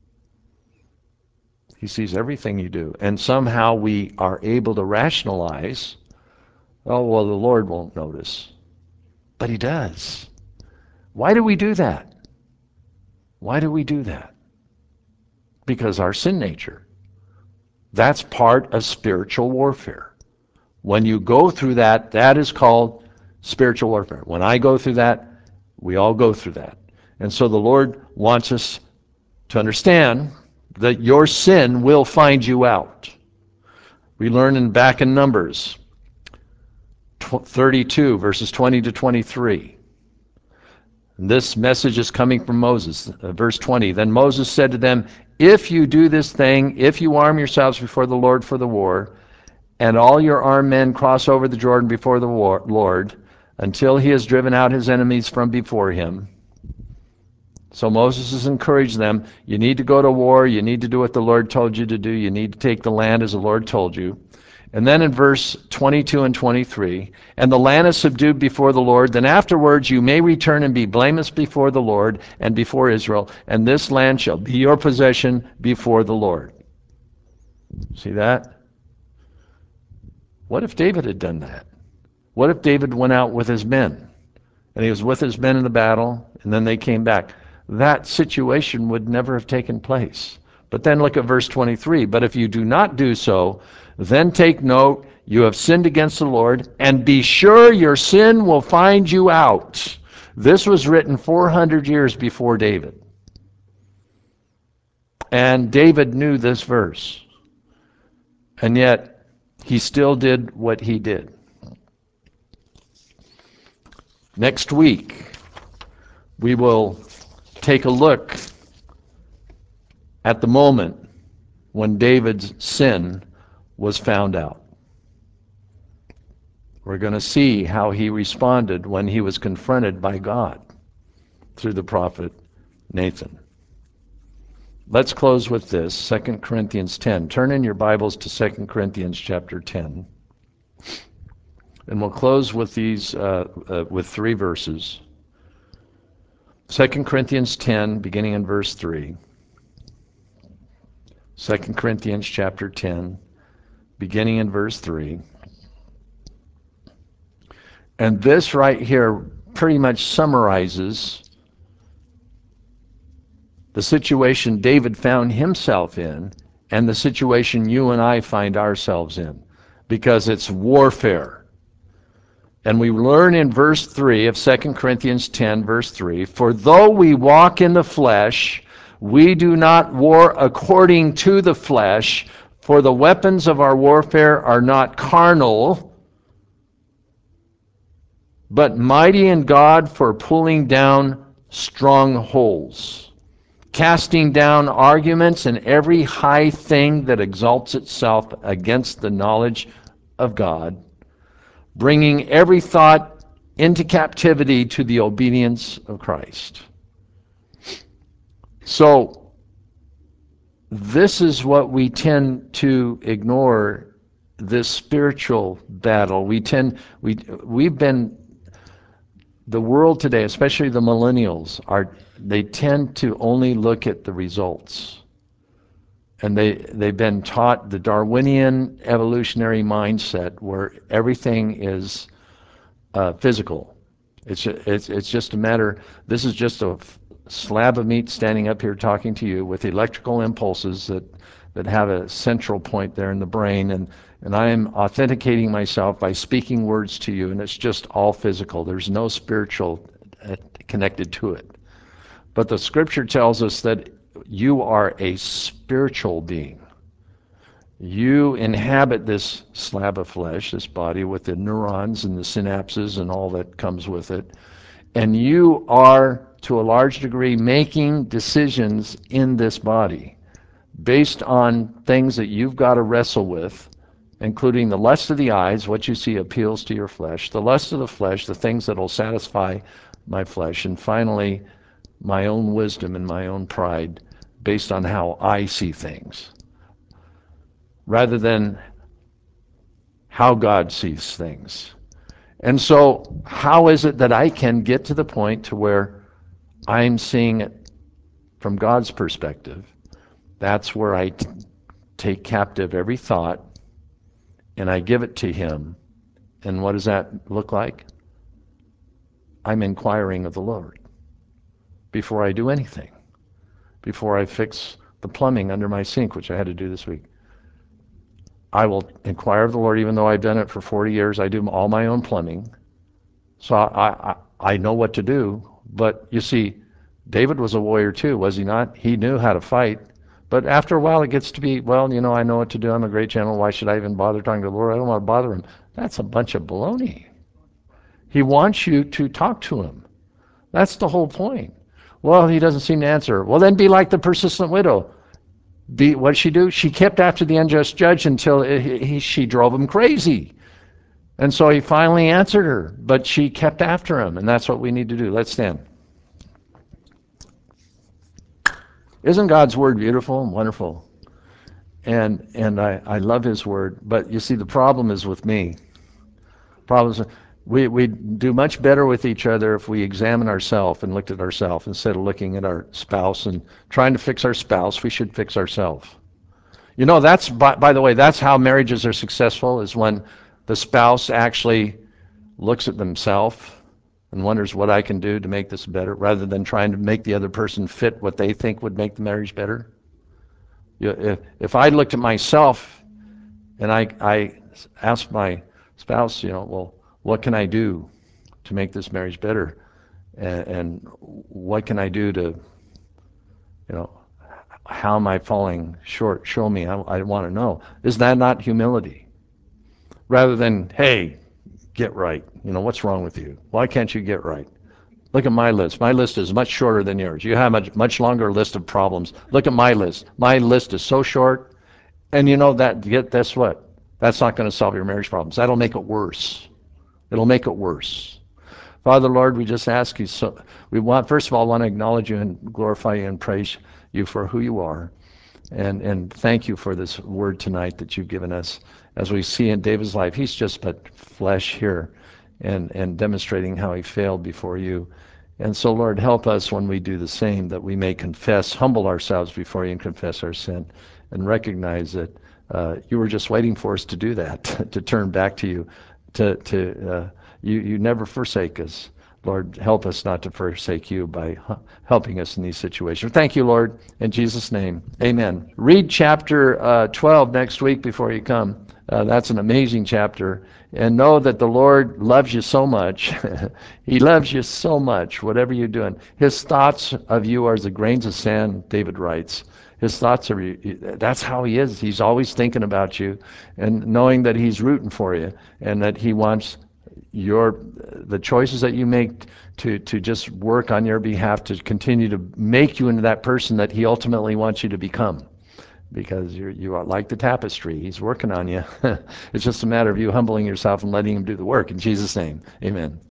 He sees everything you do. And somehow we are able to rationalize, oh, well, the Lord won't notice. But he does. Why do we do that? Why do we do that? Because our sin nature. That's part of spiritual warfare. When you go through that, that is called spiritual warfare. When I go through that, we all go through that. And so the Lord wants us to understand that your sin will find you out. We learn in back in Numbers thirty-two, verses twenty to twenty-three. And this message is coming from Moses. Uh, verse twenty, then Moses said to them, if you do this thing, if you arm yourselves before the Lord for the war, and all your armed men cross over the Jordan before the war, Lord, until he has driven out his enemies from before him. So Moses has encouraged them, you need to go to war, you need to do what the Lord told you to do, you need to take the land as the Lord told you. And then in verse twenty-two and twenty-three, and the land is subdued before the Lord, then afterwards you may return and be blameless before the Lord and before Israel, and this land shall be your possession before the Lord. See that? What if David had done that? What if David went out with his men, and he was with his men in the battle, and then they came back? That situation would never have taken place. But then look at verse twenty-three. But if you do not do so, then take note, you have sinned against the Lord, and be sure your sin will find you out. This was written four hundred years before David. And David knew this verse. And yet, he still did what he did. Next week, we will take a look at the moment when David's sin was found out. We're going to see how he responded when he was confronted by God through the prophet Nathan. Let's close with this, Second Corinthians ten. Turn in your Bibles to Second Corinthians chapter ten. And we'll close with these, uh, uh, with three verses. Second Corinthians ten, beginning in verse three. Second Corinthians chapter ten, beginning in verse three. And this right here pretty much summarizes the situation David found himself in and the situation you and I find ourselves in, because it's warfare. And we learn in verse three of Second Corinthians ten, verse three, for though we walk in the flesh, we do not war according to the flesh, for the weapons of our warfare are not carnal, but mighty in God for pulling down strongholds, casting down arguments and every high thing that exalts itself against the knowledge of God, bringing every thought into captivity to the obedience of Christ. So, this is what we tend to ignore, this spiritual battle. We tend, we, we've been, the world today, especially the millennials, are, they tend to only look at the results. And they, they've been taught the Darwinian evolutionary mindset where everything is uh, physical. It's, it's, it's just a matter, this is just a slab of meat standing up here talking to you with electrical impulses that, that have a central point there in the brain, and, and I am authenticating myself by speaking words to you, and it's just all physical. There's no spiritual uh, connected to it. But the scripture tells us that you are a spiritual being. You inhabit this slab of flesh, this body, with the neurons and the synapses and all that comes with it. And you are, to a large degree, making decisions in this body based on things that you've got to wrestle with, including the lust of the eyes, what you see appeals to your flesh, the lust of the flesh, the things that will satisfy my flesh, and finally, my own wisdom and my own pride based on how I see things, rather than how God sees things. And so, how is it that I can get to the point to where I'm seeing it from God's perspective? That's where I t- take captive every thought and I give it to Him. And what does that look like? I'm inquiring of the Lord before I do anything, before I fix the plumbing under my sink, which I had to do this week. I will inquire of the Lord, even though I've done it for forty years. I do all my own plumbing. So I, I, I know what to do. But you see, David was a warrior too, was he not? He knew how to fight. But after a while it gets to be, well, you know, I know what to do. I'm a great general. Why should I even bother talking to the Lord? I don't want to bother him. That's a bunch of baloney. He wants you to talk to him. That's the whole point. Well, he doesn't seem to answer. Well, then be like the persistent widow. Be, what did she do? She kept after the unjust judge until he, he, she drove him crazy. And so he finally answered her, but she kept after him, and that's what we need to do. Let's stand. Isn't God's word beautiful and wonderful? And and I, I love his word, but you see, the problem is with me. Problems. We we do much better with each other if we examine ourselves and looked at ourselves instead of looking at our spouse and trying to fix our spouse. We should fix ourselves. You know, that's by, by the way, that's how marriages are successful, is when the spouse actually looks at themselves and wonders what I can do to make this better, rather than trying to make the other person fit what they think would make the marriage better. You, if if I looked at myself and I I asked my spouse, you know, well, what can I do to make this marriage better, and, and what can I do to, you know, how am I falling short? Show me. I, I want to know. Is that not humility? Rather than, hey, get right. You know, what's wrong with you? Why can't you get right? Look at my list. My list is much shorter than yours. You have a much, much longer list of problems. Look at my list. My list is so short. And you know that, get this what? That's not going to solve your marriage problems. That'll make it worse. It'll make it worse. Father, Lord, we just ask you, so we want, first of all, want to acknowledge you and glorify you and praise you for who you are. And and thank you for this word tonight that you've given us. As we see in David's life, he's just but flesh here, and, and demonstrating how he failed before you. And so, Lord, help us when we do the same, that we may confess, humble ourselves before you and confess our sin, and recognize that uh, you were just waiting for us to do that, to turn back to you, to, to uh, you, you never forsake us. Lord, help us not to forsake you by helping us in these situations. Thank you, Lord, in Jesus' name. Amen. Read chapter uh, twelve next week before you come. Uh, that's an amazing chapter. And know that the Lord loves you so much. He loves you so much, whatever you're doing. His thoughts of you are as the grains of sand, David writes. His thoughts are, that's how he is. He's always thinking about you, and knowing that he's rooting for you, and that he wants your the choices that you make to to just work on your behalf to continue to make you into that person that he ultimately wants you to become, because you're you are like the tapestry. He's working on you. It's just a matter of you humbling yourself and letting him do the work. In Jesus' name, amen.